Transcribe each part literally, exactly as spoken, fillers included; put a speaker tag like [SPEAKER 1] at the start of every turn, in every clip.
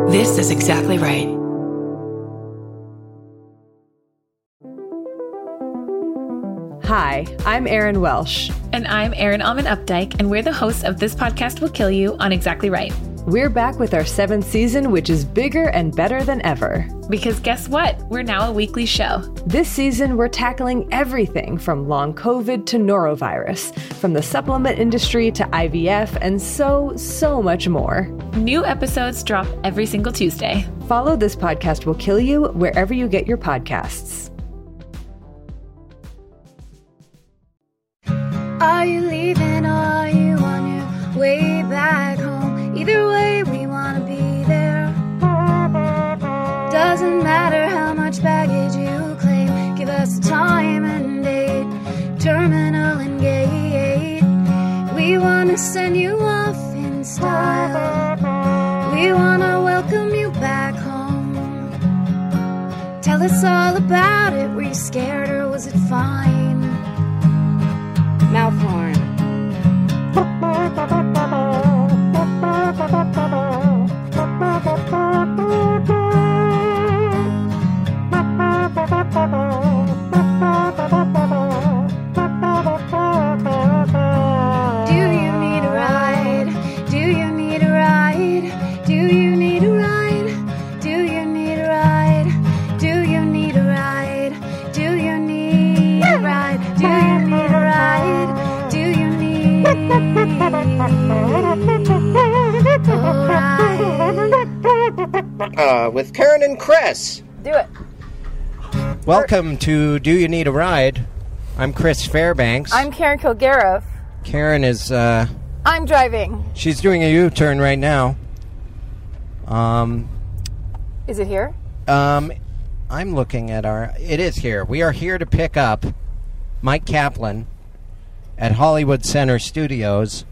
[SPEAKER 1] This is Exactly Right.
[SPEAKER 2] Hi, I'm Erin Welsh.
[SPEAKER 3] And I'm Erin Alman Updike, and we're the hosts of This Podcast Will Kill You on Exactly Right.
[SPEAKER 2] We're back with our seventh season, which is bigger and better than ever.
[SPEAKER 3] Because guess what? We're now a weekly show.
[SPEAKER 2] This season, we're tackling everything from long COVID to norovirus, from the supplement industry to I V F, and so, so much more.
[SPEAKER 3] New episodes drop every single Tuesday.
[SPEAKER 2] Follow This Podcast Will Kill You wherever you get your podcasts.
[SPEAKER 4] Are you leaving or are you on your way back home? Either way, we want to be there. Doesn't matter how much baggage you claim. Give us a time and date, terminal and gate. We want to send you off in style. We want to welcome you back home. Tell us all about it. Were you scared or was it fine? Mouth horn. Do you need a ride? Do you need a ride? Do you need a ride? Do you need a ride? Do you need a ride? Do you need a ride? Do you need a ride? Do you need a ride?
[SPEAKER 5] Uh, with Karen and Chris.
[SPEAKER 4] Do it.
[SPEAKER 5] Welcome to Do You Need a Ride? I'm Chris Fairbanks.
[SPEAKER 4] I'm Karen Kilgariff.
[SPEAKER 5] Karen is, uh...
[SPEAKER 4] I'm driving.
[SPEAKER 5] she's doing a U-turn right now. Um...
[SPEAKER 4] Is it here?
[SPEAKER 5] Um... I'm looking at our... It is here. We are here to pick up Mike Kaplan at Hollywood Center Studios.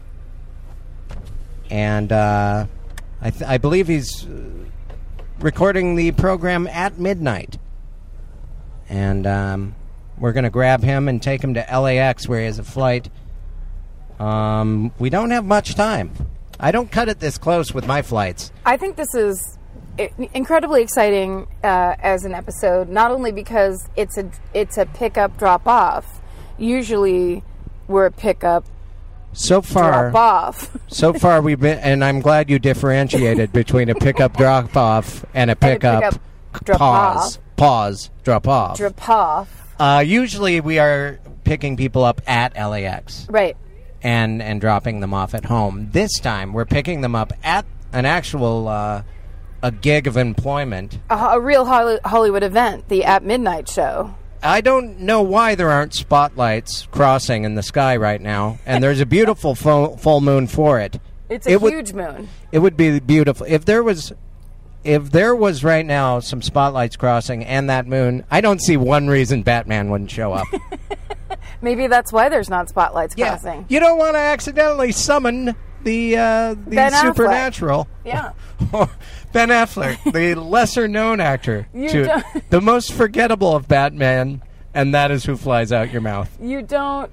[SPEAKER 5] And, uh... I, th- I believe he's uh, recording the program at midnight. And, um... we're going to grab him and take him to L A X where he has a flight. Um, we don't have much time. I don't cut it this close with my flights.
[SPEAKER 6] I think this is i- incredibly exciting uh, as an episode, not only because it's a it's a pick-up drop-off. Usually we're a pick-up
[SPEAKER 5] So far,
[SPEAKER 6] drop-off.
[SPEAKER 5] so far we've been, and I'm glad you differentiated between a pickup drop-off and a pickup
[SPEAKER 6] pick-up drop-off.
[SPEAKER 5] pause, pause, drop-off.
[SPEAKER 6] Drop-off.
[SPEAKER 5] Uh, usually we are picking people up at L A X.
[SPEAKER 6] Right.
[SPEAKER 5] and and dropping them off at home. This time, we're picking them up at an actual uh, a gig of employment.
[SPEAKER 6] A, a real Holly- Hollywood event, the At Midnight show.
[SPEAKER 5] I don't know why there aren't spotlights crossing in the sky right now, and there's a beautiful full, full moon for it.
[SPEAKER 6] It's a
[SPEAKER 5] it would,
[SPEAKER 6] huge moon.
[SPEAKER 5] It would be beautiful if there was. If there was right now some spotlights crossing and that moon, I don't see one reason Batman wouldn't show up.
[SPEAKER 6] Maybe that's why there's not spotlights
[SPEAKER 5] Yeah.
[SPEAKER 6] crossing.
[SPEAKER 5] You don't want to accidentally summon the uh, the
[SPEAKER 6] Ben Affleck.
[SPEAKER 5] supernatural.
[SPEAKER 6] Yeah.
[SPEAKER 5] Ben Affleck, the lesser-known actor,
[SPEAKER 6] You
[SPEAKER 5] to
[SPEAKER 6] don't-
[SPEAKER 5] the most forgettable of Batman, and that is who flies out your mouth.
[SPEAKER 6] You don't...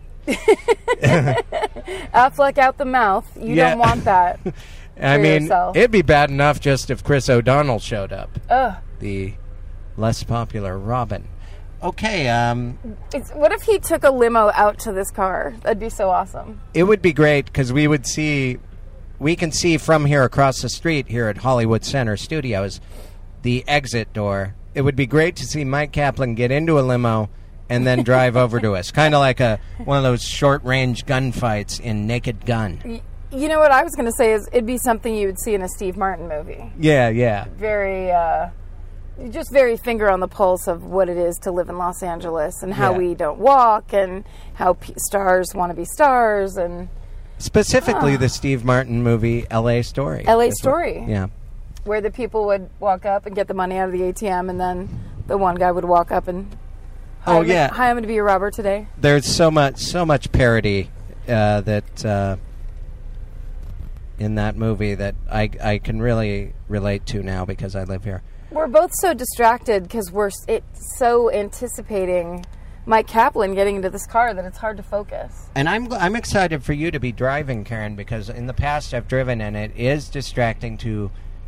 [SPEAKER 6] Affleck out the mouth. You
[SPEAKER 5] Yeah.
[SPEAKER 6] don't want that.
[SPEAKER 5] I
[SPEAKER 6] For
[SPEAKER 5] mean,
[SPEAKER 6] yourself.
[SPEAKER 5] it'd be bad enough just if Chris O'Donnell showed up,
[SPEAKER 6] Ugh.
[SPEAKER 5] the less popular Robin. Okay, um,
[SPEAKER 6] It's, what if he took a limo out to this car? That'd be so awesome.
[SPEAKER 5] it would be great because we would see, we can see from here across the street here at Hollywood Center Studios, the exit door. It would be great to see Mike Kaplan get into a limo and then drive over to us, kind of like a one of those short-range gunfights in Naked Gun.
[SPEAKER 6] Y- You know what I was going to say is it'd be something you would see in a Steve Martin movie.
[SPEAKER 5] Yeah, yeah.
[SPEAKER 6] Very, uh, just very finger on the pulse of what it is to live in Los Angeles and how
[SPEAKER 5] Yeah.
[SPEAKER 6] we don't walk and how p- stars want to be stars and
[SPEAKER 5] Specifically
[SPEAKER 6] Ah.
[SPEAKER 5] the Steve Martin movie L A Story.
[SPEAKER 6] L A
[SPEAKER 5] is what-
[SPEAKER 6] Story.
[SPEAKER 5] Yeah.
[SPEAKER 6] where the people would walk up and get the money out of the A T M and then the one guy would walk up and hi,
[SPEAKER 5] Oh,
[SPEAKER 6] I'm-
[SPEAKER 5] yeah.
[SPEAKER 6] hi, I'm going to be your robber today.
[SPEAKER 5] There's so much so much parody uh, that uh, in that movie that I I can really relate to now because I live here.
[SPEAKER 6] We're both so distracted because we're s- it's so anticipating Mike Kaplan getting into this car that it's hard to focus.
[SPEAKER 5] And I'm gl- I'm excited for you to be driving, Karen, because in the past I've driven and it is distracting to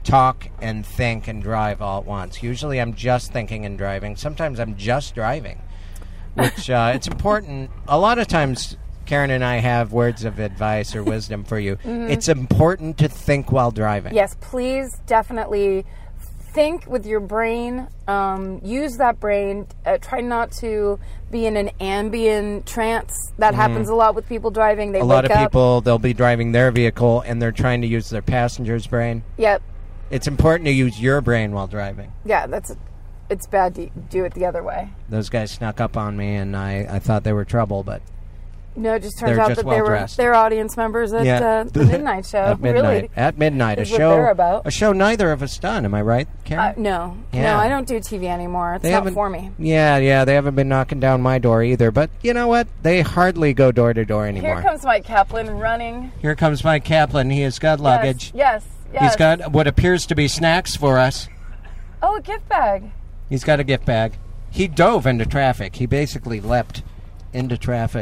[SPEAKER 5] talk and think and drive all at once. Usually I'm just thinking and driving. Sometimes I'm just driving, which uh, it's important. A lot of times Karen and I have words of advice or wisdom for you. Mm-hmm. It's important to think while driving.
[SPEAKER 6] Yes, please definitely think with your brain. Um, use that brain. Uh, try not to be in an ambient trance. That mm-hmm. happens a lot with people driving. They
[SPEAKER 5] a
[SPEAKER 6] wake
[SPEAKER 5] lot of
[SPEAKER 6] up.
[SPEAKER 5] people, they'll be driving their vehicle and they're trying to use their passenger's brain.
[SPEAKER 6] Yep.
[SPEAKER 5] It's important to use your brain while driving.
[SPEAKER 6] Yeah, that's. It's bad to do it the other way.
[SPEAKER 5] Those guys snuck up on me, and I, I thought they were trouble, but
[SPEAKER 6] no, it just turns
[SPEAKER 5] they're
[SPEAKER 6] out
[SPEAKER 5] just
[SPEAKER 6] that
[SPEAKER 5] well
[SPEAKER 6] they were
[SPEAKER 5] dressed.
[SPEAKER 6] they're audience members at
[SPEAKER 5] Yeah.
[SPEAKER 6] uh, the Midnight Show.
[SPEAKER 5] At midnight.
[SPEAKER 6] Really,
[SPEAKER 5] At midnight, a
[SPEAKER 6] is what
[SPEAKER 5] show.
[SPEAKER 6] they're about.
[SPEAKER 5] A show neither of us done. Am I right, Karen?
[SPEAKER 6] Uh, no,
[SPEAKER 5] Yeah.
[SPEAKER 6] no, I don't do T V anymore. It's
[SPEAKER 5] They
[SPEAKER 6] not
[SPEAKER 5] haven't-
[SPEAKER 6] for me.
[SPEAKER 5] Yeah, yeah, they haven't been knocking down my door either. But you know what? They hardly go door to door anymore.
[SPEAKER 6] Here comes Mike Kaplan running.
[SPEAKER 5] Here comes Mike Kaplan. He has got luggage.
[SPEAKER 6] Yes, yes, yes.
[SPEAKER 5] He's got what appears to be snacks for us.
[SPEAKER 6] Oh, a gift bag.
[SPEAKER 5] He's got a gift bag. He dove into traffic. He basically leapt into traffic.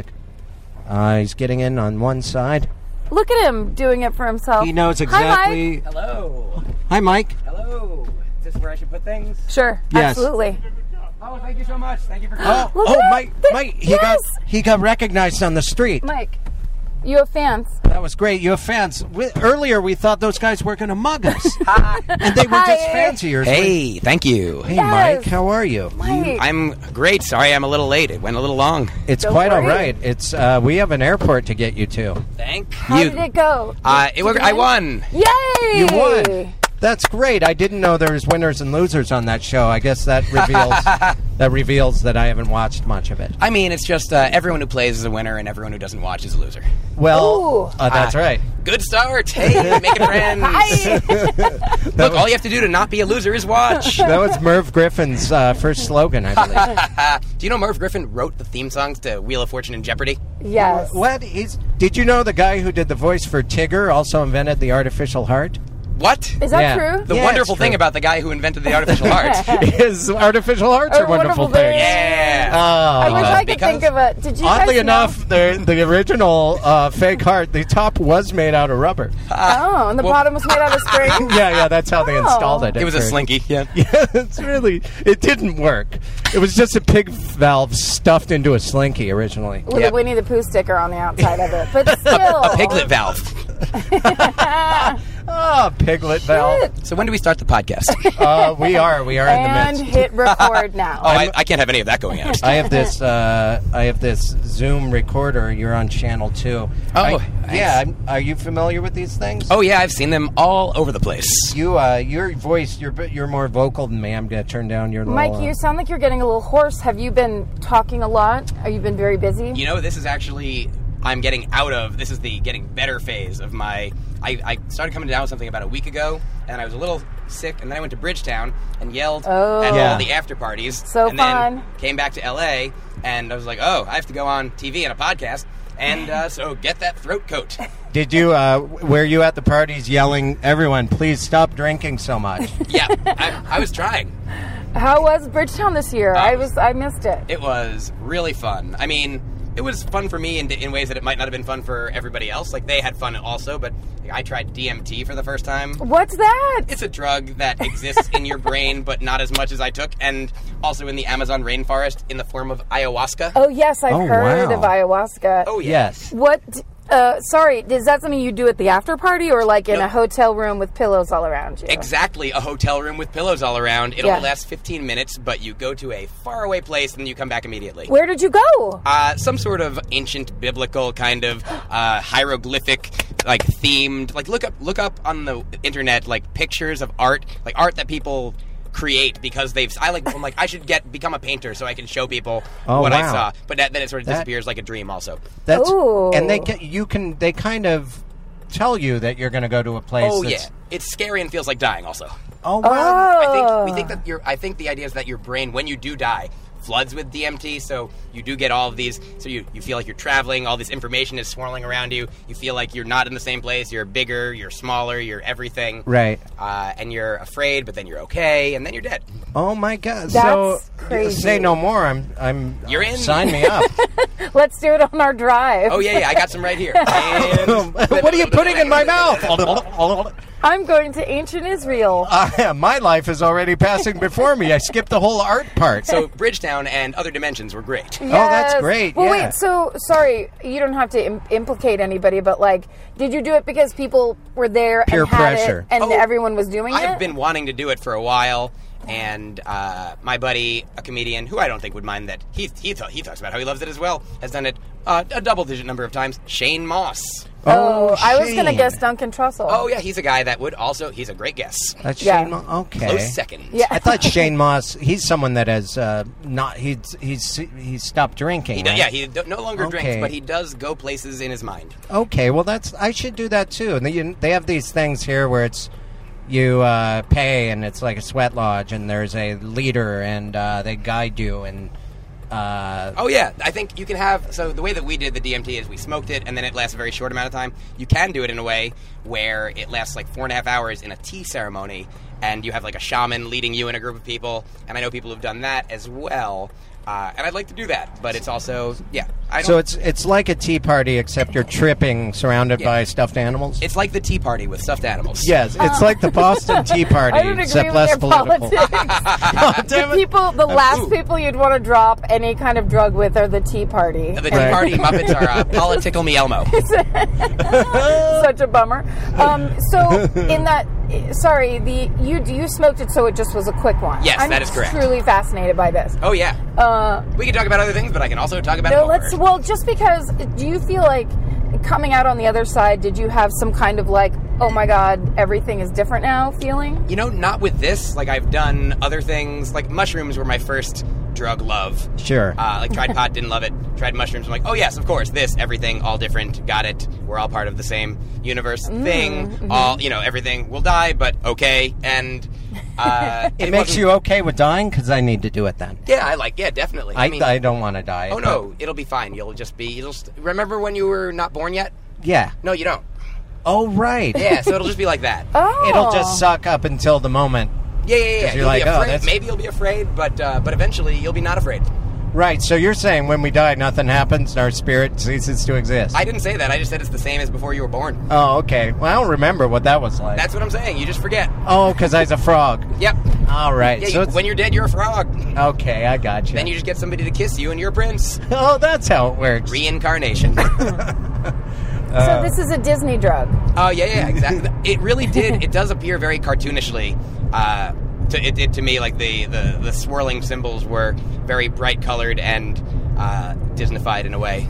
[SPEAKER 5] Uh, he's getting in on one side.
[SPEAKER 6] Look at him doing it for himself.
[SPEAKER 5] He knows
[SPEAKER 6] Hi,
[SPEAKER 5] exactly.
[SPEAKER 6] Mike.
[SPEAKER 1] Hello.
[SPEAKER 5] Hi, Mike.
[SPEAKER 1] Hello. Is this where I should put things?
[SPEAKER 6] Sure,
[SPEAKER 5] Yes.
[SPEAKER 6] absolutely.
[SPEAKER 1] Oh, thank you so much. Thank you for
[SPEAKER 5] Oh,
[SPEAKER 1] coming.
[SPEAKER 6] Look
[SPEAKER 5] oh,
[SPEAKER 6] at
[SPEAKER 5] Mike,
[SPEAKER 6] that.
[SPEAKER 5] Mike, he
[SPEAKER 6] Yes.
[SPEAKER 5] got he got recognized on the street.
[SPEAKER 6] Mike, you have fans.
[SPEAKER 5] That was great. You have fans. We, earlier, we thought those guys were going to mug us, and they were
[SPEAKER 6] Hi.
[SPEAKER 5] just fans of yours.
[SPEAKER 1] Hey, thank you.
[SPEAKER 5] Hey,
[SPEAKER 6] Yes.
[SPEAKER 5] Mike, how are you?
[SPEAKER 6] Mike.
[SPEAKER 1] I'm great. Sorry I'm a little late. It went a little long.
[SPEAKER 5] It's
[SPEAKER 6] Don't
[SPEAKER 5] quite all
[SPEAKER 6] worry.
[SPEAKER 5] right. It's uh, we have an airport to get you to.
[SPEAKER 1] Thank
[SPEAKER 6] How
[SPEAKER 1] you.
[SPEAKER 6] did it go?
[SPEAKER 1] Uh,
[SPEAKER 6] Did
[SPEAKER 1] it, worked-
[SPEAKER 6] you
[SPEAKER 1] I
[SPEAKER 6] win?
[SPEAKER 1] won.
[SPEAKER 6] Yay!
[SPEAKER 5] You won. That's great. I didn't know there was winners and losers on that show. I guess that reveals that reveals that I haven't watched much of it.
[SPEAKER 1] I mean, it's just uh, everyone who plays is a winner and everyone who doesn't watch is a loser.
[SPEAKER 5] Well,
[SPEAKER 6] Ooh.
[SPEAKER 5] uh, that's
[SPEAKER 1] Ah.
[SPEAKER 5] right.
[SPEAKER 1] Good start. Hey, making friends.
[SPEAKER 6] Hi.
[SPEAKER 1] Look, all you have to do to not be a loser is watch.
[SPEAKER 5] That was Merv Griffin's uh, first slogan, I believe.
[SPEAKER 1] Do you know Merv Griffin wrote the theme songs to Wheel of Fortune and Jeopardy?
[SPEAKER 6] Yes.
[SPEAKER 5] What? He's, did you know the guy who did the voice for Tigger also invented the artificial heart?
[SPEAKER 1] What?
[SPEAKER 6] Is that
[SPEAKER 5] Yeah.
[SPEAKER 6] true?
[SPEAKER 1] The
[SPEAKER 5] Yeah,
[SPEAKER 1] wonderful
[SPEAKER 5] it's
[SPEAKER 1] thing
[SPEAKER 5] true.
[SPEAKER 1] about the guy who invented the artificial heart.
[SPEAKER 5] His artificial hearts
[SPEAKER 6] Are
[SPEAKER 5] are wonderful,
[SPEAKER 6] wonderful
[SPEAKER 5] things.
[SPEAKER 6] things.
[SPEAKER 1] Yeah.
[SPEAKER 5] Oh,
[SPEAKER 6] I wish
[SPEAKER 1] Uh,
[SPEAKER 6] I could
[SPEAKER 1] because-
[SPEAKER 6] think of a. Did you
[SPEAKER 5] Oddly
[SPEAKER 6] guys know-
[SPEAKER 5] enough, the the original uh, fake heart, the top was made out of rubber.
[SPEAKER 6] Oh, and the
[SPEAKER 1] Well-
[SPEAKER 6] bottom was made out of string.
[SPEAKER 5] Yeah, yeah, that's how they
[SPEAKER 6] Oh.
[SPEAKER 5] installed it.
[SPEAKER 1] It
[SPEAKER 5] at
[SPEAKER 1] was a
[SPEAKER 5] first.
[SPEAKER 1] slinky. Yeah.
[SPEAKER 5] Yeah, it's really. It didn't work. It was just a pig valve stuffed into a slinky originally.
[SPEAKER 6] With
[SPEAKER 1] Yep.
[SPEAKER 6] a Winnie the Pooh sticker on the outside of it, but still.
[SPEAKER 1] A piglet valve.
[SPEAKER 5] Oh, piglet valve.
[SPEAKER 1] So when do we start the podcast?
[SPEAKER 5] Uh, we are. We are in the
[SPEAKER 6] And
[SPEAKER 5] midst.
[SPEAKER 6] hit record now.
[SPEAKER 1] Oh, I, I can't have any of that going out.
[SPEAKER 5] I have this. Uh, I have this Zoom recorder. You're on channel two.
[SPEAKER 1] Oh,
[SPEAKER 5] I-
[SPEAKER 1] nice.
[SPEAKER 5] yeah. I'm, are you familiar with these things?
[SPEAKER 1] Oh yeah, I've seen them all over the place.
[SPEAKER 5] You, uh, your voice. You're bit- you're more vocal than me. I'm gonna turn down your.
[SPEAKER 6] Mike,
[SPEAKER 5] little, uh,
[SPEAKER 6] you sound like you're getting a little hoarse. Have you been talking a lot? Have you been very busy?
[SPEAKER 1] You know, this is actually I'm getting out of. This is the getting better phase of my. I, I started coming down with something about a week ago, and I was a little sick, and then I went to Bridgetown and yelled
[SPEAKER 6] Oh.
[SPEAKER 1] at
[SPEAKER 5] Yeah.
[SPEAKER 1] all the after parties.
[SPEAKER 6] So
[SPEAKER 1] and
[SPEAKER 6] fun.
[SPEAKER 1] then came back to L A, and I was like, oh, I have to go on T V and a podcast, and uh, so get that throat coat.
[SPEAKER 5] Did you? Uh, were you at the parties yelling, "Everyone, please stop drinking so much"?
[SPEAKER 1] Yeah, I, I was trying.
[SPEAKER 6] How was Bridgetown this year?
[SPEAKER 1] Uh,
[SPEAKER 6] I was. I missed it.
[SPEAKER 1] It was really fun. I mean, it was fun for me in, in ways that it might not have been fun for everybody else. Like, they had fun also, but I tried D M T for the first time.
[SPEAKER 6] What's that?
[SPEAKER 1] It's a drug that exists in your brain, but not as much as I took, and also in the Amazon rainforest in the form of ayahuasca.
[SPEAKER 6] Oh yes, I've
[SPEAKER 5] Oh,
[SPEAKER 6] heard
[SPEAKER 5] wow.
[SPEAKER 6] of ayahuasca.
[SPEAKER 1] Oh, yeah.
[SPEAKER 5] Yes.
[SPEAKER 6] What? Uh, sorry, is that something you do at the after party, or like in
[SPEAKER 1] No.
[SPEAKER 6] a hotel room with pillows all around you?
[SPEAKER 1] Exactly, a hotel room with pillows all around. It
[SPEAKER 6] Yeah.
[SPEAKER 1] only lasts fifteen minutes, but you go to a faraway place and you come back immediately.
[SPEAKER 6] Where did you go?
[SPEAKER 1] Uh, some sort of ancient biblical kind of uh, hieroglyphic, like themed. Like look up, look up on the internet, like pictures of art, like art that people create because they've. I like. I'm like I should get become a painter so I can show people
[SPEAKER 5] Oh,
[SPEAKER 1] what I
[SPEAKER 5] wow.
[SPEAKER 1] saw. But that, then it sort of
[SPEAKER 5] That-
[SPEAKER 1] disappears like a dream. Also.
[SPEAKER 5] That's
[SPEAKER 6] Ooh.
[SPEAKER 5] and they get you can they kind of tell you that you're going to go to a place.
[SPEAKER 1] Oh
[SPEAKER 5] that's,
[SPEAKER 1] yeah, it's scary and feels like dying. Also.
[SPEAKER 5] Oh wow.
[SPEAKER 1] I think
[SPEAKER 6] Oh.
[SPEAKER 1] we think that your. I think the idea is that your brain, when you do die, floods with D M T, so you do get all of these. So you, you feel like you're traveling. All this information is swirling around you. You feel like you're not in the same place. You're bigger. You're smaller. You're everything.
[SPEAKER 5] Right.
[SPEAKER 1] Uh, and you're afraid, but then you're okay, and then you're dead.
[SPEAKER 5] Oh my God.
[SPEAKER 6] That's
[SPEAKER 5] so
[SPEAKER 6] crazy.
[SPEAKER 5] say no more. I'm. I'm.
[SPEAKER 1] You're in.
[SPEAKER 5] Sign me up.
[SPEAKER 6] Let's do it on our drive.
[SPEAKER 1] Oh yeah, yeah. I got some right here. And
[SPEAKER 5] what are you putting in my mouth?
[SPEAKER 6] I'm going to ancient Israel.
[SPEAKER 5] Uh, my life is already passing before me. I skipped the whole art part.
[SPEAKER 1] So Bridgetown and other dimensions were great.
[SPEAKER 5] Oh, that's
[SPEAKER 6] Yes.
[SPEAKER 5] great,
[SPEAKER 6] Well,
[SPEAKER 5] yeah.
[SPEAKER 6] wait. So sorry, you don't have to Im- implicate anybody, but like, did you do it because people were there
[SPEAKER 5] Peer
[SPEAKER 6] and had
[SPEAKER 5] pressure.
[SPEAKER 6] it, and
[SPEAKER 1] Oh,
[SPEAKER 6] everyone was doing it?
[SPEAKER 1] I've been wanting to do it for a while, and uh, my buddy, a comedian who I don't think would mind that he he, th- he talks about how he loves it as well, has done it uh, a double-digit number of times. Shane Moss.
[SPEAKER 6] Oh, I was going to
[SPEAKER 5] Shane.
[SPEAKER 6] guess Duncan Trussell.
[SPEAKER 1] Oh yeah, he's a guy that would also. He's a great guess.
[SPEAKER 5] That's
[SPEAKER 6] Yeah.
[SPEAKER 5] Shane Moss. Okay.
[SPEAKER 1] Close second.
[SPEAKER 6] Yeah.
[SPEAKER 5] I thought Shane Moss. He's someone that has uh, not. He's he's he's stopped drinking.
[SPEAKER 1] He do,
[SPEAKER 5] right?
[SPEAKER 1] yeah, he do, no longer
[SPEAKER 5] Okay.
[SPEAKER 1] drinks, but he does go places in his mind.
[SPEAKER 5] Okay, well that's I should do that too. And they, they have these things here where it's you uh, pay and it's like a sweat lodge and there's a leader and uh, they guide you and uh,
[SPEAKER 1] Oh yeah, I think you can have. So the way that we did the D M T is we smoked it, and then it lasts a very short amount of time. You can do it in a way where it lasts like four and a half hours in a tea ceremony, and you have like a shaman leading you in a group of people. And I know people who've done that as well. Uh, and I'd like to do that, but it's also yeah. I
[SPEAKER 5] so
[SPEAKER 1] don't-
[SPEAKER 5] it's it's like a tea party except you're tripping surrounded
[SPEAKER 1] Yeah.
[SPEAKER 5] by stuffed animals.
[SPEAKER 1] it's like the Tea Party with stuffed animals.
[SPEAKER 5] Yes, it's like the Boston Tea Party
[SPEAKER 6] I don't agree
[SPEAKER 5] except
[SPEAKER 6] with
[SPEAKER 5] less
[SPEAKER 6] their
[SPEAKER 5] political.
[SPEAKER 6] politics.
[SPEAKER 5] Oh, damn
[SPEAKER 6] the
[SPEAKER 5] it.
[SPEAKER 6] people, the last
[SPEAKER 1] ooh.
[SPEAKER 6] people you'd want to drop any kind of drug with are the Tea Party.
[SPEAKER 1] The Tea
[SPEAKER 5] Right.
[SPEAKER 1] Party Muppets are uh, Political Me Elmo.
[SPEAKER 6] Such a bummer. Um, so in that, sorry, the you you smoked it, so it just was a quick one.
[SPEAKER 1] Yes,
[SPEAKER 6] I'm
[SPEAKER 1] that is correct.
[SPEAKER 6] Truly fascinated by this.
[SPEAKER 1] Oh yeah.
[SPEAKER 6] Uh,
[SPEAKER 1] We can talk about other things, but I can also talk about
[SPEAKER 6] no,
[SPEAKER 1] it.
[SPEAKER 6] let's. Well, just because, do you feel like coming out on the other side? Did you have some kind of like, oh my god, everything is different now feeling?
[SPEAKER 1] You know, not with this. Like, I've done other things. Like, mushrooms were my first drug love.
[SPEAKER 5] Sure.
[SPEAKER 1] Uh, like, tried pot, didn't love it. Tried mushrooms. I'm like, oh, yes, of course. This, everything, all different. Got it. We're all part of the same universe thing.
[SPEAKER 6] mm-hmm.
[SPEAKER 1] All, you know, everything will die, but okay. And uh,
[SPEAKER 5] It makes
[SPEAKER 1] wasn't-
[SPEAKER 5] you okay with dying because I need to do it then.
[SPEAKER 1] Yeah, I like, yeah, definitely.
[SPEAKER 5] I,
[SPEAKER 1] I mean,
[SPEAKER 5] I don't want to die.
[SPEAKER 1] oh, no, it'll be fine. You'll just be, you'll st- remember when you were not born yet?
[SPEAKER 5] but- yeah.
[SPEAKER 1] No, you don't.
[SPEAKER 5] Oh, right.
[SPEAKER 1] Yeah, so it'll just be like that.
[SPEAKER 6] Oh,
[SPEAKER 5] It'll just suck up until the moment.
[SPEAKER 1] Yeah, yeah, yeah.
[SPEAKER 5] 'Cause you're
[SPEAKER 1] You'll
[SPEAKER 5] like,
[SPEAKER 1] be
[SPEAKER 5] oh,
[SPEAKER 1] afraid.
[SPEAKER 5] that's-
[SPEAKER 1] Maybe you'll be afraid, but uh, but eventually you'll be not afraid.
[SPEAKER 5] Right, so you're saying when we die, nothing happens and our spirit ceases to exist.
[SPEAKER 1] I didn't say that. I just said it's the same as before you were born.
[SPEAKER 5] Oh, okay. Well, I don't remember what that was like.
[SPEAKER 1] That's what I'm saying. You just forget.
[SPEAKER 5] Oh, because I was a frog.
[SPEAKER 1] Yep.
[SPEAKER 5] All right.
[SPEAKER 1] Yeah,
[SPEAKER 5] so
[SPEAKER 1] you,
[SPEAKER 5] it's,
[SPEAKER 1] when you're dead, you're a frog.
[SPEAKER 5] okay, I got you.
[SPEAKER 1] Then you just get somebody to kiss you, and you're a prince.
[SPEAKER 5] Oh, that's how it works.
[SPEAKER 1] Reincarnation.
[SPEAKER 6] so this is a Disney drug.
[SPEAKER 1] Oh yeah, yeah, exactly. It really did. It does appear very cartoonishly. Uh, to it, it to me, like the, the the swirling symbols were very bright colored and uh, Disneyfied in a way.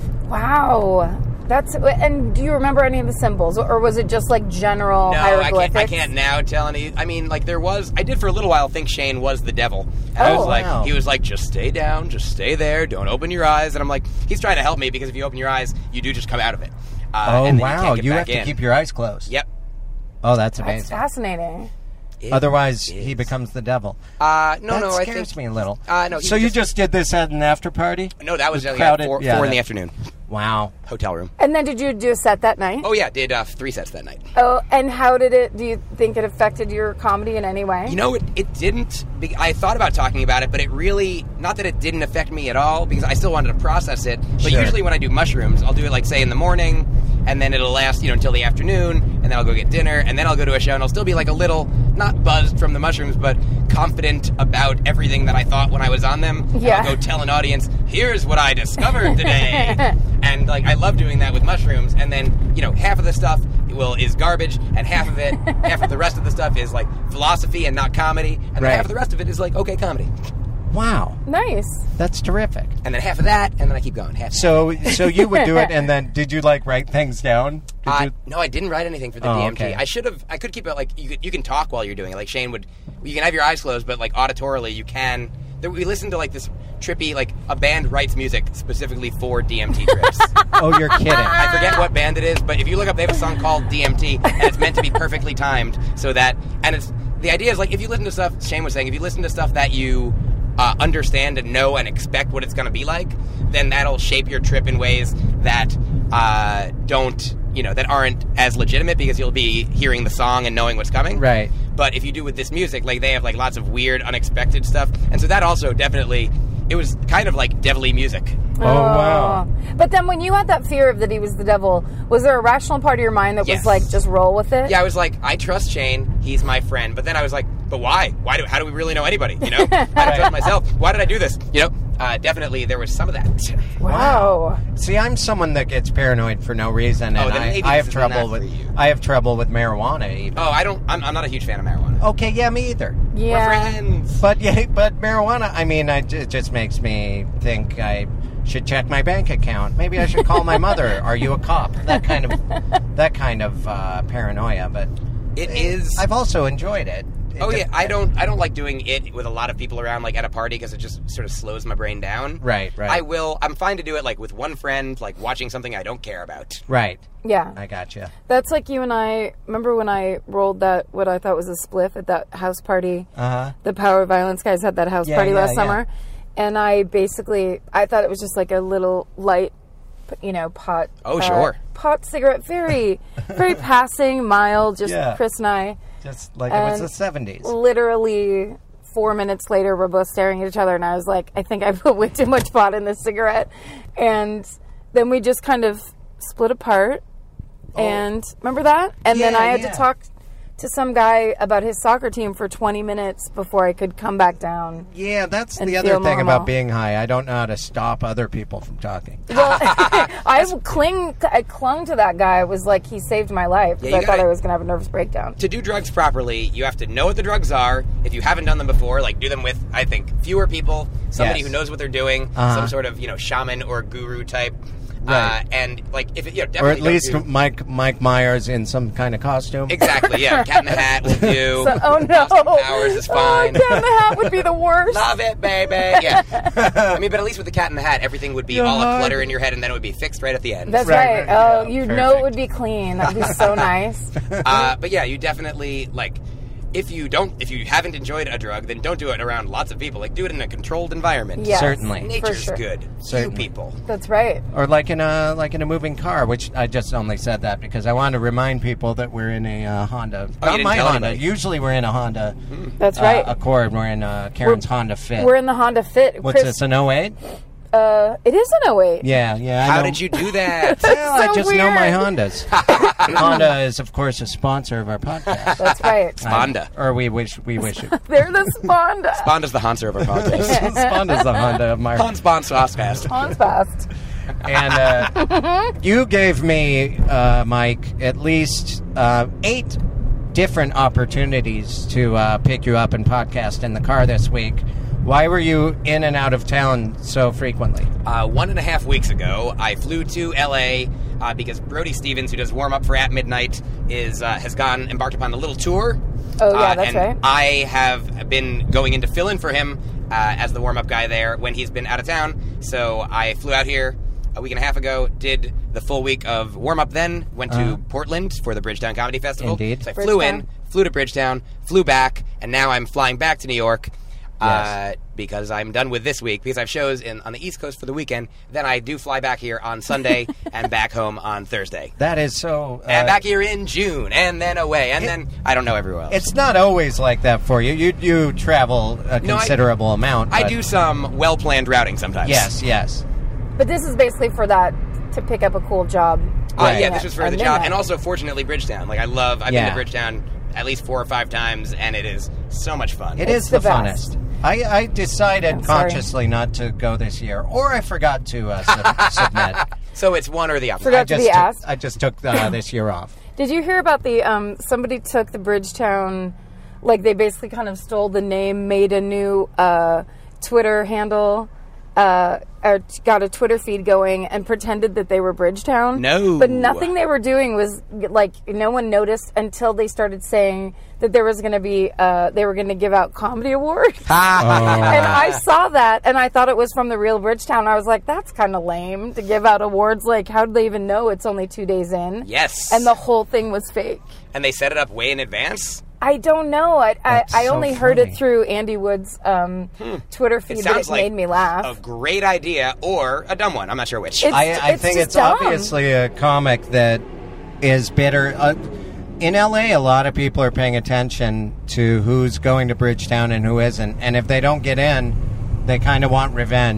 [SPEAKER 6] Wow. That's and do you remember any of the symbols, or was it just like general
[SPEAKER 1] No, I
[SPEAKER 6] hieroglyphics?
[SPEAKER 1] can't. I can't now tell any. I mean, like there was. I did for a little while think Shane was the devil. And I
[SPEAKER 6] Oh,
[SPEAKER 1] was like,
[SPEAKER 5] wow.
[SPEAKER 1] he was like, just stay down, just stay there, don't open your eyes. And I'm like, he's trying to help me because if you open your eyes, you do just come out of it. Uh,
[SPEAKER 5] Oh,
[SPEAKER 1] and then
[SPEAKER 5] wow.
[SPEAKER 1] You, can't get
[SPEAKER 5] You,
[SPEAKER 1] back
[SPEAKER 5] have to
[SPEAKER 1] in.
[SPEAKER 5] keep your eyes closed.
[SPEAKER 1] Yep.
[SPEAKER 5] Oh, that's
[SPEAKER 6] That's
[SPEAKER 5] amazing.
[SPEAKER 6] fascinating.
[SPEAKER 1] It
[SPEAKER 5] Otherwise, he
[SPEAKER 1] is.
[SPEAKER 5] becomes the devil.
[SPEAKER 1] Uh, no,
[SPEAKER 5] that
[SPEAKER 1] no, I
[SPEAKER 5] scares
[SPEAKER 1] think.
[SPEAKER 5] me a little.
[SPEAKER 1] Uh, no, he
[SPEAKER 5] so you
[SPEAKER 1] just-
[SPEAKER 5] just did this at an after party?
[SPEAKER 1] No, that was
[SPEAKER 5] With
[SPEAKER 1] uh, yeah,
[SPEAKER 5] crowded-
[SPEAKER 1] four,
[SPEAKER 5] yeah,
[SPEAKER 1] four in
[SPEAKER 5] that-
[SPEAKER 1] the afternoon.
[SPEAKER 5] Wow.
[SPEAKER 1] Hotel room.
[SPEAKER 6] And then did you do a set that night?
[SPEAKER 1] Oh yeah, did uh, three sets that night.
[SPEAKER 6] Oh, and how did it? Do you think it affected your comedy in any way?
[SPEAKER 1] You know, it, it didn't. Be, I thought about talking about it, but it really, not that it didn't affect me at all, because I still wanted to process it. But
[SPEAKER 5] Sure.
[SPEAKER 1] usually when I do mushrooms, I'll do it like, say, in the morning, and then it'll last, you know, until the afternoon, and then I'll go get dinner, and then I'll go to a show, and I'll still be like a little, not buzzed from the mushrooms, but confident about everything that I thought when I was on them. And
[SPEAKER 6] Yeah.
[SPEAKER 1] I'll go tell an audience, here's what I discovered today. And, like, I love doing that with mushrooms, and then, you know, half of the stuff will is garbage, and half of it, half of the rest of the stuff is, like, philosophy and not comedy, and then
[SPEAKER 5] Right.
[SPEAKER 1] half of the rest of it is, like, okay, comedy.
[SPEAKER 5] Wow.
[SPEAKER 6] Nice.
[SPEAKER 5] That's terrific.
[SPEAKER 1] And then half of that, and then I keep going. Half
[SPEAKER 5] So, so you would do it, and then did you like write things down? Did
[SPEAKER 1] Uh,
[SPEAKER 5] you?
[SPEAKER 1] no, I didn't write anything for the
[SPEAKER 5] Oh,
[SPEAKER 1] D M T.
[SPEAKER 5] okay.
[SPEAKER 1] I should have. I could keep it like you. Could, you can talk while you're doing it. Like Shane would. You can have your eyes closed, but like auditorily, you can. There, we listen to like this trippy, like a band writes music specifically for D M T trips.
[SPEAKER 5] Oh, you're kidding.
[SPEAKER 1] I forget what band it is, but if you look up, they have a song called D M T, and it's meant to be perfectly timed so that. And it's the idea is like if you listen to stuff. Shane was saying if you listen to stuff that you. Uh, understand and know and expect what it's going to be like, then that'll shape your trip in ways that uh, don't, you know, that aren't as legitimate because you'll be hearing the song and knowing what's coming.
[SPEAKER 5] Right.
[SPEAKER 1] But if you do with this music, like they have like lots of weird, unexpected stuff, and so that also definitely, it was kind of like devilly music.
[SPEAKER 5] Oh, wow.
[SPEAKER 6] But then when you had that fear of that he was the devil, was there a rational part of your mind that
[SPEAKER 1] Yes.
[SPEAKER 6] was like, just roll with it?
[SPEAKER 1] Yeah, I was like, I trust Shane. He's my friend. But then I was like, but why? Why do? How do we really know anybody? You know, I don't trust myself. Why did I do this? You know, uh, definitely there was some of that.
[SPEAKER 6] Wow.
[SPEAKER 5] See, I'm someone that gets paranoid for no reason,
[SPEAKER 1] Oh,
[SPEAKER 5] and
[SPEAKER 1] then
[SPEAKER 5] I,
[SPEAKER 1] maybe
[SPEAKER 5] I have
[SPEAKER 1] this isn't
[SPEAKER 5] trouble
[SPEAKER 1] that
[SPEAKER 5] with
[SPEAKER 1] for you.
[SPEAKER 5] I have trouble with marijuana. Even.
[SPEAKER 1] Oh, I don't. I'm, I'm not a huge fan of marijuana.
[SPEAKER 5] Okay, yeah, me either.
[SPEAKER 1] We're
[SPEAKER 6] Yeah.
[SPEAKER 1] friends.
[SPEAKER 5] But yeah, but marijuana. I mean, I, it just makes me think I should check my bank account. Maybe I should call my mother. Are you a cop? That kind of that kind of uh, paranoia. But
[SPEAKER 1] It is.
[SPEAKER 5] I've also enjoyed it. It
[SPEAKER 1] Oh
[SPEAKER 5] de-
[SPEAKER 1] yeah, I don't. I don't like doing it with a lot of people around, like at a party, because it just sort of slows my brain down.
[SPEAKER 5] Right, right.
[SPEAKER 1] I will. I'm fine to do it like with one friend, like watching something I don't care about.
[SPEAKER 5] Right.
[SPEAKER 6] Yeah.
[SPEAKER 5] I gotcha.
[SPEAKER 6] That's like you and I. Remember when I rolled that, what I thought was a spliff at that house party?
[SPEAKER 5] Uh huh.
[SPEAKER 6] The Power of Violence guys had that house
[SPEAKER 5] Yeah,
[SPEAKER 6] party
[SPEAKER 5] yeah,
[SPEAKER 6] last
[SPEAKER 5] yeah.
[SPEAKER 6] summer. And I basically, I thought it was just like a little light, you know, pot.
[SPEAKER 1] Oh,
[SPEAKER 6] uh,
[SPEAKER 1] sure.
[SPEAKER 6] Pot cigarette. Very, very passing, mild, just
[SPEAKER 5] Yeah.
[SPEAKER 6] Chris and I.
[SPEAKER 5] Just like it was
[SPEAKER 6] And
[SPEAKER 5] the seventies.
[SPEAKER 6] Literally four minutes later, we're both staring at each other, and I was like, I think I put way too much pot in this cigarette. And then we just kind of split apart. And remember that? And then
[SPEAKER 5] Yeah,
[SPEAKER 6] I had
[SPEAKER 5] yeah.
[SPEAKER 6] to talk to some guy about his soccer team for twenty minutes before I could come back down.
[SPEAKER 5] Yeah, that's
[SPEAKER 6] and
[SPEAKER 5] the other
[SPEAKER 6] feel
[SPEAKER 5] thing
[SPEAKER 6] normal.
[SPEAKER 5] about being high. I don't know how to stop other people from talking.
[SPEAKER 6] Well, I cling, I clung to that guy. It was like he saved my life because
[SPEAKER 1] Yeah,
[SPEAKER 6] I
[SPEAKER 1] you
[SPEAKER 6] thought
[SPEAKER 1] gotta-
[SPEAKER 6] I was going to have a nervous breakdown.
[SPEAKER 1] To do drugs properly, you have to know what the drugs are. If you haven't done them before, like do them with, I think, fewer people, somebody
[SPEAKER 5] Yes.
[SPEAKER 1] who knows what they're doing,
[SPEAKER 5] Uh-huh.
[SPEAKER 1] some sort of, you know, shaman or guru type.
[SPEAKER 5] Right.
[SPEAKER 1] Uh, and like, if it, you know,
[SPEAKER 5] Or
[SPEAKER 1] definitely
[SPEAKER 5] at least
[SPEAKER 1] don't do-
[SPEAKER 5] Mike Mike Myers in some kind of costume.
[SPEAKER 1] exactly, yeah, Cat in the Hat will do.
[SPEAKER 6] So, oh no!
[SPEAKER 1] Austin Powers is fine.
[SPEAKER 6] Oh, Cat in the Hat would be the worst.
[SPEAKER 1] Love it, baby. Yeah. I mean, but at least with the Cat in the Hat, everything would be
[SPEAKER 5] You're
[SPEAKER 1] all a
[SPEAKER 5] hard.
[SPEAKER 1] clutter in your head, and then it would be fixed right at the end.
[SPEAKER 6] That's
[SPEAKER 5] Right,
[SPEAKER 6] right.
[SPEAKER 5] right,
[SPEAKER 6] Oh,
[SPEAKER 5] yeah,
[SPEAKER 6] you know
[SPEAKER 5] perfect.
[SPEAKER 6] it would be clean. That'd be so nice.
[SPEAKER 1] Uh, but yeah, you definitely like. If you don't, if you haven't enjoyed a drug, then don't do it around lots of people. Like, do it in a controlled environment.
[SPEAKER 6] Yes,
[SPEAKER 5] Certainly.
[SPEAKER 6] for
[SPEAKER 1] Nature's
[SPEAKER 6] sure.
[SPEAKER 1] good.
[SPEAKER 5] Certainly.
[SPEAKER 1] Few people.
[SPEAKER 6] That's right.
[SPEAKER 5] Or like in a like in a moving car, which I just only said that because I want to remind people that we're in a uh, Honda.
[SPEAKER 1] Oh, you
[SPEAKER 5] Not
[SPEAKER 1] didn't
[SPEAKER 5] my
[SPEAKER 1] tell
[SPEAKER 5] Honda.
[SPEAKER 1] anybody.
[SPEAKER 5] Usually we're in a Honda.
[SPEAKER 6] That's
[SPEAKER 5] uh,
[SPEAKER 6] right.
[SPEAKER 5] Accord. We're in uh, Karen's Honda Fit.
[SPEAKER 6] We're in the Honda Fit.
[SPEAKER 5] What's
[SPEAKER 6] Chris,
[SPEAKER 5] this? An oh eight?
[SPEAKER 6] Uh, it is an oh eight.
[SPEAKER 5] Yeah, yeah. I
[SPEAKER 1] How
[SPEAKER 5] know.
[SPEAKER 1] did you do that?
[SPEAKER 5] Well, I
[SPEAKER 6] so
[SPEAKER 5] just know my
[SPEAKER 6] weird.
[SPEAKER 5] Hondas. Honda is, of course, a sponsor of our podcast.
[SPEAKER 6] That's right.
[SPEAKER 1] Honda.
[SPEAKER 5] Or we wish we wish it.
[SPEAKER 6] They're the Sponda.
[SPEAKER 1] Honda's the Hanser of our podcast.
[SPEAKER 5] Honda's the Honda of my.
[SPEAKER 1] Hans Bond Saucecast.
[SPEAKER 6] Hans fast.
[SPEAKER 5] And uh, you gave me, uh, Mike, at least uh, eight different opportunities to uh, pick you up and podcast in the car this week. Why were you in and out of town so frequently?
[SPEAKER 1] Uh, one and a half weeks ago, I flew to L A uh, because Brody Stevens, who does warm up for At Midnight, is uh, has gone embarked upon a little tour.
[SPEAKER 6] Oh, yeah,
[SPEAKER 1] Uh,
[SPEAKER 6] that's
[SPEAKER 1] and
[SPEAKER 6] right.
[SPEAKER 1] I have been going in to fill in for him uh, as the warm up guy there when he's been out of town. So I flew out here a week and a half ago, did the full week of warm up, then went to
[SPEAKER 5] Uh-huh.
[SPEAKER 1] Portland for the Bridgetown Comedy Festival.
[SPEAKER 5] Indeed.
[SPEAKER 1] So I flew in,
[SPEAKER 6] Bridgetown.
[SPEAKER 1] flew to Bridgetown, flew back, and now I'm flying back to New York. Uh,
[SPEAKER 5] Yes.
[SPEAKER 1] because I'm done with this week, because I have shows in on the East Coast for the weekend. Then I do fly back here on Sunday and back home on Thursday.
[SPEAKER 5] That is so. Uh,
[SPEAKER 1] And back here in June, and then away, and then I don't know everywhere else.
[SPEAKER 5] It's not always like that for you. You you travel a
[SPEAKER 1] No, I-
[SPEAKER 5] considerable amount.
[SPEAKER 1] I
[SPEAKER 5] but-
[SPEAKER 1] do some well-planned routing sometimes.
[SPEAKER 5] Yes, yes.
[SPEAKER 6] But this is basically for that to pick up a cool job.
[SPEAKER 1] Uh,
[SPEAKER 5] Right.
[SPEAKER 1] yeah, this was for
[SPEAKER 6] At
[SPEAKER 1] the job,
[SPEAKER 6] midnight.
[SPEAKER 1] and also fortunately Bridgetown. Like I love, I've
[SPEAKER 5] Yeah.
[SPEAKER 1] been to Bridgetown at least four or five times, and it is so much fun.
[SPEAKER 5] It
[SPEAKER 6] It's
[SPEAKER 5] is the,
[SPEAKER 6] the best.
[SPEAKER 5] funnest. I, I decided
[SPEAKER 6] I'm sorry.
[SPEAKER 5] consciously not to go this year, or I forgot to uh, sub- submit.
[SPEAKER 1] So it's one or the other.
[SPEAKER 6] Forgot
[SPEAKER 5] I
[SPEAKER 6] to
[SPEAKER 5] just
[SPEAKER 6] be
[SPEAKER 5] took,
[SPEAKER 6] asked.
[SPEAKER 5] I just took uh, this year off.
[SPEAKER 6] Did you hear about the um somebody took the Bridgetown, like they basically kind of stole the name, made a new uh Twitter handle, uh or t- got a Twitter feed going and pretended that they were Bridgetown?
[SPEAKER 1] No.
[SPEAKER 6] But nothing they were doing was like no one noticed until they started saying that there was going to be uh they were going to give out comedy awards. And I saw that and I thought it was from the real Bridgetown. I was like, that's kind of lame to give out awards. Like, how do they even know it's only two days in?
[SPEAKER 1] Yes.
[SPEAKER 6] And the whole thing was fake.
[SPEAKER 1] and they set it up way in advance.
[SPEAKER 6] I don't know. I I,
[SPEAKER 5] That's
[SPEAKER 6] I
[SPEAKER 5] so
[SPEAKER 6] only heard
[SPEAKER 5] funny.
[SPEAKER 6] it through Andy Wood's um, Twitter feed,
[SPEAKER 1] It
[SPEAKER 6] but
[SPEAKER 1] sounds
[SPEAKER 6] it
[SPEAKER 1] like
[SPEAKER 6] made me laugh.
[SPEAKER 1] a great idea or a dumb one. I'm not sure which.
[SPEAKER 6] It's-
[SPEAKER 5] I, I
[SPEAKER 6] it's
[SPEAKER 5] think
[SPEAKER 6] just
[SPEAKER 5] it's
[SPEAKER 6] dumb.
[SPEAKER 5] obviously a comic that is bitter. Uh, in L A, a lot of people are paying attention to who's going to Bridgetown and who isn't. And if they don't get in, they kind of want revenge.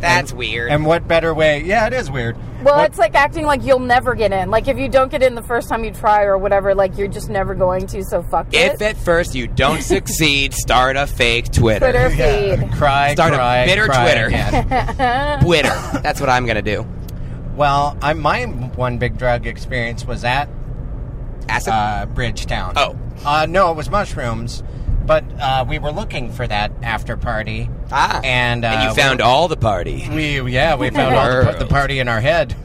[SPEAKER 1] That's
[SPEAKER 5] and,
[SPEAKER 1] weird.
[SPEAKER 5] And what better way? Yeah, it is weird.
[SPEAKER 6] Well,
[SPEAKER 5] What-
[SPEAKER 6] it's like acting like you'll never get in. Like if you don't get in the first time you try or whatever, like you're just never going to. So fuck
[SPEAKER 1] If
[SPEAKER 6] it.
[SPEAKER 1] at first you don't succeed, start a fake Twitter.
[SPEAKER 6] Twitter feed.
[SPEAKER 5] cry,
[SPEAKER 1] Start a
[SPEAKER 5] cry,
[SPEAKER 1] bitter
[SPEAKER 5] cry
[SPEAKER 1] Twitter.
[SPEAKER 5] again.
[SPEAKER 1] Twitter. That's what I'm gonna do.
[SPEAKER 5] Well, I, my one big drug experience was at
[SPEAKER 1] Acid.
[SPEAKER 5] uh, Bridgetown.
[SPEAKER 1] Oh.
[SPEAKER 5] Uh, no, it was mushrooms. But uh, we were looking for that after party.
[SPEAKER 1] ah.
[SPEAKER 5] And, uh,
[SPEAKER 1] and you found all the party.
[SPEAKER 5] We yeah we found all the,
[SPEAKER 1] Girls.
[SPEAKER 5] the party in our head.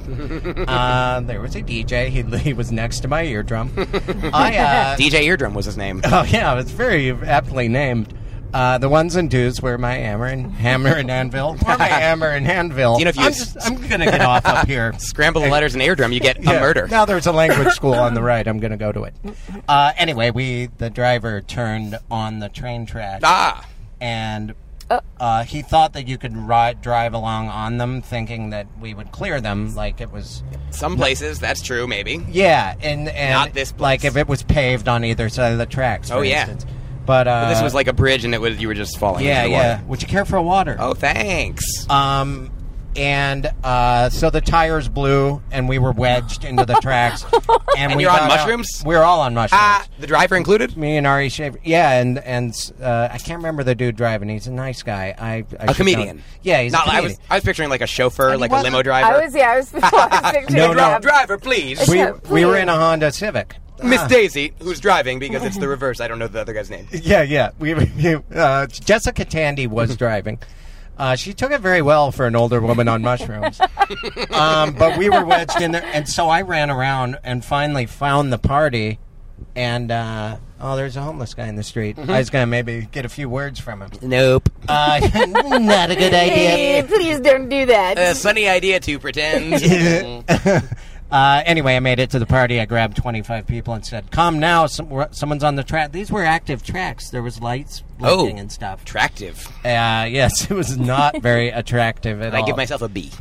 [SPEAKER 5] Uh, there was a D J. He he was next to my eardrum. I uh,
[SPEAKER 1] D J Eardrum was his name.
[SPEAKER 5] oh yeah, it's very aptly named. Uh, the ones and twos were my hammer and hammer and anvil. Or my hammer and anvil.
[SPEAKER 1] You know, if you
[SPEAKER 5] I'm,
[SPEAKER 1] s-
[SPEAKER 5] just, I'm gonna get off up here.
[SPEAKER 1] Scramble the letters in Eardrum, you get
[SPEAKER 5] Yeah.
[SPEAKER 1] a murder.
[SPEAKER 5] Now there's a language school on the right. I'm going to go to it. Uh, anyway, we the driver turned on the train track,
[SPEAKER 1] Ah.
[SPEAKER 5] and uh, he thought that you could ride, drive along on them, thinking that we would clear them, like it was.
[SPEAKER 1] Some places, that's true, maybe.
[SPEAKER 5] Yeah, and and
[SPEAKER 1] Not this place.
[SPEAKER 5] like if it was paved on either side of the tracks. For
[SPEAKER 1] Oh, yeah.
[SPEAKER 5] instance. But uh,
[SPEAKER 1] This was like a bridge, and it was you were just falling
[SPEAKER 5] yeah,
[SPEAKER 1] into the
[SPEAKER 5] yeah.
[SPEAKER 1] water.
[SPEAKER 5] Would you care for a water?
[SPEAKER 1] Oh, thanks.
[SPEAKER 5] Um, and uh, so the tires blew, and we were wedged into the tracks. And,
[SPEAKER 1] And
[SPEAKER 5] we
[SPEAKER 1] you're on
[SPEAKER 5] got out-
[SPEAKER 1] mushrooms?
[SPEAKER 5] We were all on mushrooms.
[SPEAKER 1] Ah, the driver included?
[SPEAKER 5] Me and Ari Shaver. Yeah, and and uh, I can't remember the dude driving. He's a nice guy. I, I
[SPEAKER 1] A
[SPEAKER 5] should
[SPEAKER 1] comedian.
[SPEAKER 5] know. Yeah, he's
[SPEAKER 1] Not,
[SPEAKER 5] a
[SPEAKER 1] I
[SPEAKER 5] comedian.
[SPEAKER 1] was I was picturing like a chauffeur,
[SPEAKER 5] And he
[SPEAKER 1] like a
[SPEAKER 5] wasn't-
[SPEAKER 1] limo driver.
[SPEAKER 6] I was yeah. I was, I was picturing
[SPEAKER 5] No,
[SPEAKER 6] a
[SPEAKER 5] no.
[SPEAKER 6] grab.
[SPEAKER 1] driver, please.
[SPEAKER 5] we,
[SPEAKER 6] Yeah,
[SPEAKER 5] we were
[SPEAKER 6] please.
[SPEAKER 5] in a Honda Civic.
[SPEAKER 1] Miss
[SPEAKER 5] Ah.
[SPEAKER 1] Daisy, who's driving because it's the reverse. I don't know the other guy's name.
[SPEAKER 5] Yeah, yeah. We, we uh, Jessica Tandy was driving. Uh, she took it very well for an older woman on mushrooms. um, but we were wedged in there, and so I ran around and finally found the party. And uh, oh, there's a homeless guy in the street. I was gonna maybe get a few words from him.
[SPEAKER 1] Nope.
[SPEAKER 5] Uh, not a good
[SPEAKER 6] Hey,
[SPEAKER 5] idea.
[SPEAKER 6] please don't do that.
[SPEAKER 1] A sunny idea to pretend.
[SPEAKER 5] Uh, anyway, I made it to the party. I grabbed twenty-five people and said, "Come now, some, someone's on the track." These were active tracks. There was lights blinking
[SPEAKER 1] Oh.
[SPEAKER 5] and stuff.
[SPEAKER 1] Attractive.
[SPEAKER 5] Uh, yes, it was not very attractive at
[SPEAKER 1] I
[SPEAKER 5] all.
[SPEAKER 1] give myself a B.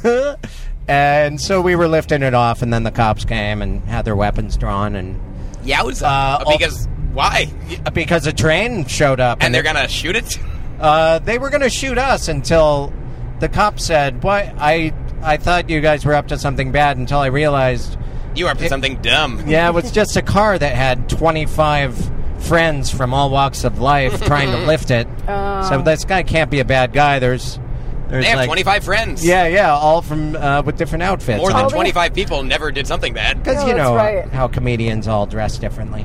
[SPEAKER 5] And so we were lifting it off, and then the cops came and had their weapons drawn, and
[SPEAKER 1] Yowza.
[SPEAKER 5] Uh,
[SPEAKER 1] because why?
[SPEAKER 5] because a train showed up,
[SPEAKER 1] And they're gonna shoot it?
[SPEAKER 5] uh, they were going to shoot us until the cops said, "What? I I thought you guys were up to something bad." Until I realized,
[SPEAKER 1] You are up to
[SPEAKER 5] It-
[SPEAKER 1] something dumb.
[SPEAKER 5] yeah, it was just a car that had twenty-five friends from all walks of life trying to lift it. So this guy can't be a bad guy. There's, there's
[SPEAKER 1] They have
[SPEAKER 5] like,
[SPEAKER 1] twenty-five friends.
[SPEAKER 5] Yeah, yeah, all from uh, with different outfits.
[SPEAKER 1] More than
[SPEAKER 6] Oh, they-
[SPEAKER 1] twenty-five people never did something bad.
[SPEAKER 5] Because
[SPEAKER 6] Oh,
[SPEAKER 5] you
[SPEAKER 6] that's
[SPEAKER 5] know
[SPEAKER 6] right.
[SPEAKER 5] how comedians all dress differently.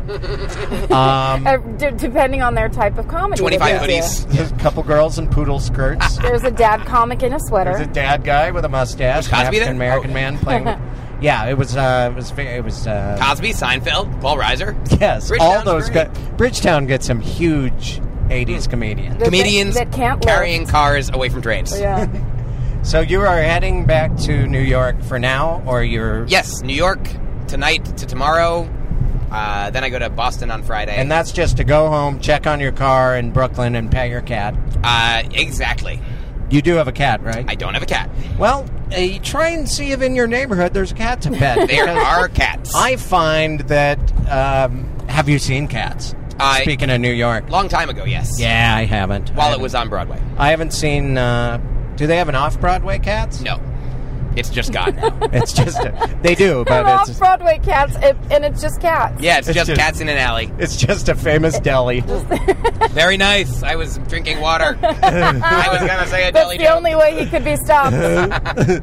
[SPEAKER 5] um,
[SPEAKER 6] Uh, d- depending on their type of comedy.
[SPEAKER 1] twenty-five
[SPEAKER 6] they do.
[SPEAKER 1] hoodies.
[SPEAKER 5] there's a couple girls in poodle skirts.
[SPEAKER 6] There's a dad comic in a sweater.
[SPEAKER 5] There's a dad guy with a mustache,
[SPEAKER 1] Was Cosby there?
[SPEAKER 5] African American
[SPEAKER 1] Oh.
[SPEAKER 5] man playing. Yeah, it was. Uh, it was. Very, it was. Uh,
[SPEAKER 1] Cosby, Seinfeld, Paul Reiser.
[SPEAKER 5] yes,
[SPEAKER 1] Bridgetown's
[SPEAKER 5] all those.
[SPEAKER 1] great.
[SPEAKER 5] Guys, Bridgetown gets some huge eighties comedians.
[SPEAKER 6] That-
[SPEAKER 1] Comedians
[SPEAKER 6] that can't lift.
[SPEAKER 1] carrying cars away from trains.
[SPEAKER 6] Yeah.
[SPEAKER 5] So you are heading back to New York for now, or you're?
[SPEAKER 1] Yes, New York tonight to tomorrow. Uh, then I go to Boston on Friday.
[SPEAKER 5] And that's just to go home, check on your car in Brooklyn, and pet your cat.
[SPEAKER 1] uh, exactly.
[SPEAKER 5] You do have a cat, right?
[SPEAKER 1] I don't have a cat.
[SPEAKER 5] Well, uh, try and see if in your neighborhood there's a cat to pet.
[SPEAKER 1] There
[SPEAKER 5] because
[SPEAKER 1] are cats.
[SPEAKER 5] I find that. Um, have you seen Cats?
[SPEAKER 1] I-
[SPEAKER 5] Speaking of New York.
[SPEAKER 1] Long time ago, yes.
[SPEAKER 5] Yeah, I haven't. I
[SPEAKER 1] While it
[SPEAKER 5] haven't.
[SPEAKER 1] was on Broadway.
[SPEAKER 5] I haven't seen. Uh, do they have an off-Broadway Cats?
[SPEAKER 1] No. It's just gone now.
[SPEAKER 5] It's just a, they do,
[SPEAKER 6] They're
[SPEAKER 5] but it's
[SPEAKER 6] off Broadway cats, it, and it's just cats.
[SPEAKER 1] Yeah, it's,
[SPEAKER 5] It's
[SPEAKER 1] just,
[SPEAKER 5] just-
[SPEAKER 1] cats in an alley.
[SPEAKER 5] it's just a famous deli.
[SPEAKER 1] Very nice. I was drinking water. I was going to say a
[SPEAKER 6] That's
[SPEAKER 1] deli
[SPEAKER 6] the
[SPEAKER 1] joke.
[SPEAKER 6] only way he could be stopped.
[SPEAKER 1] You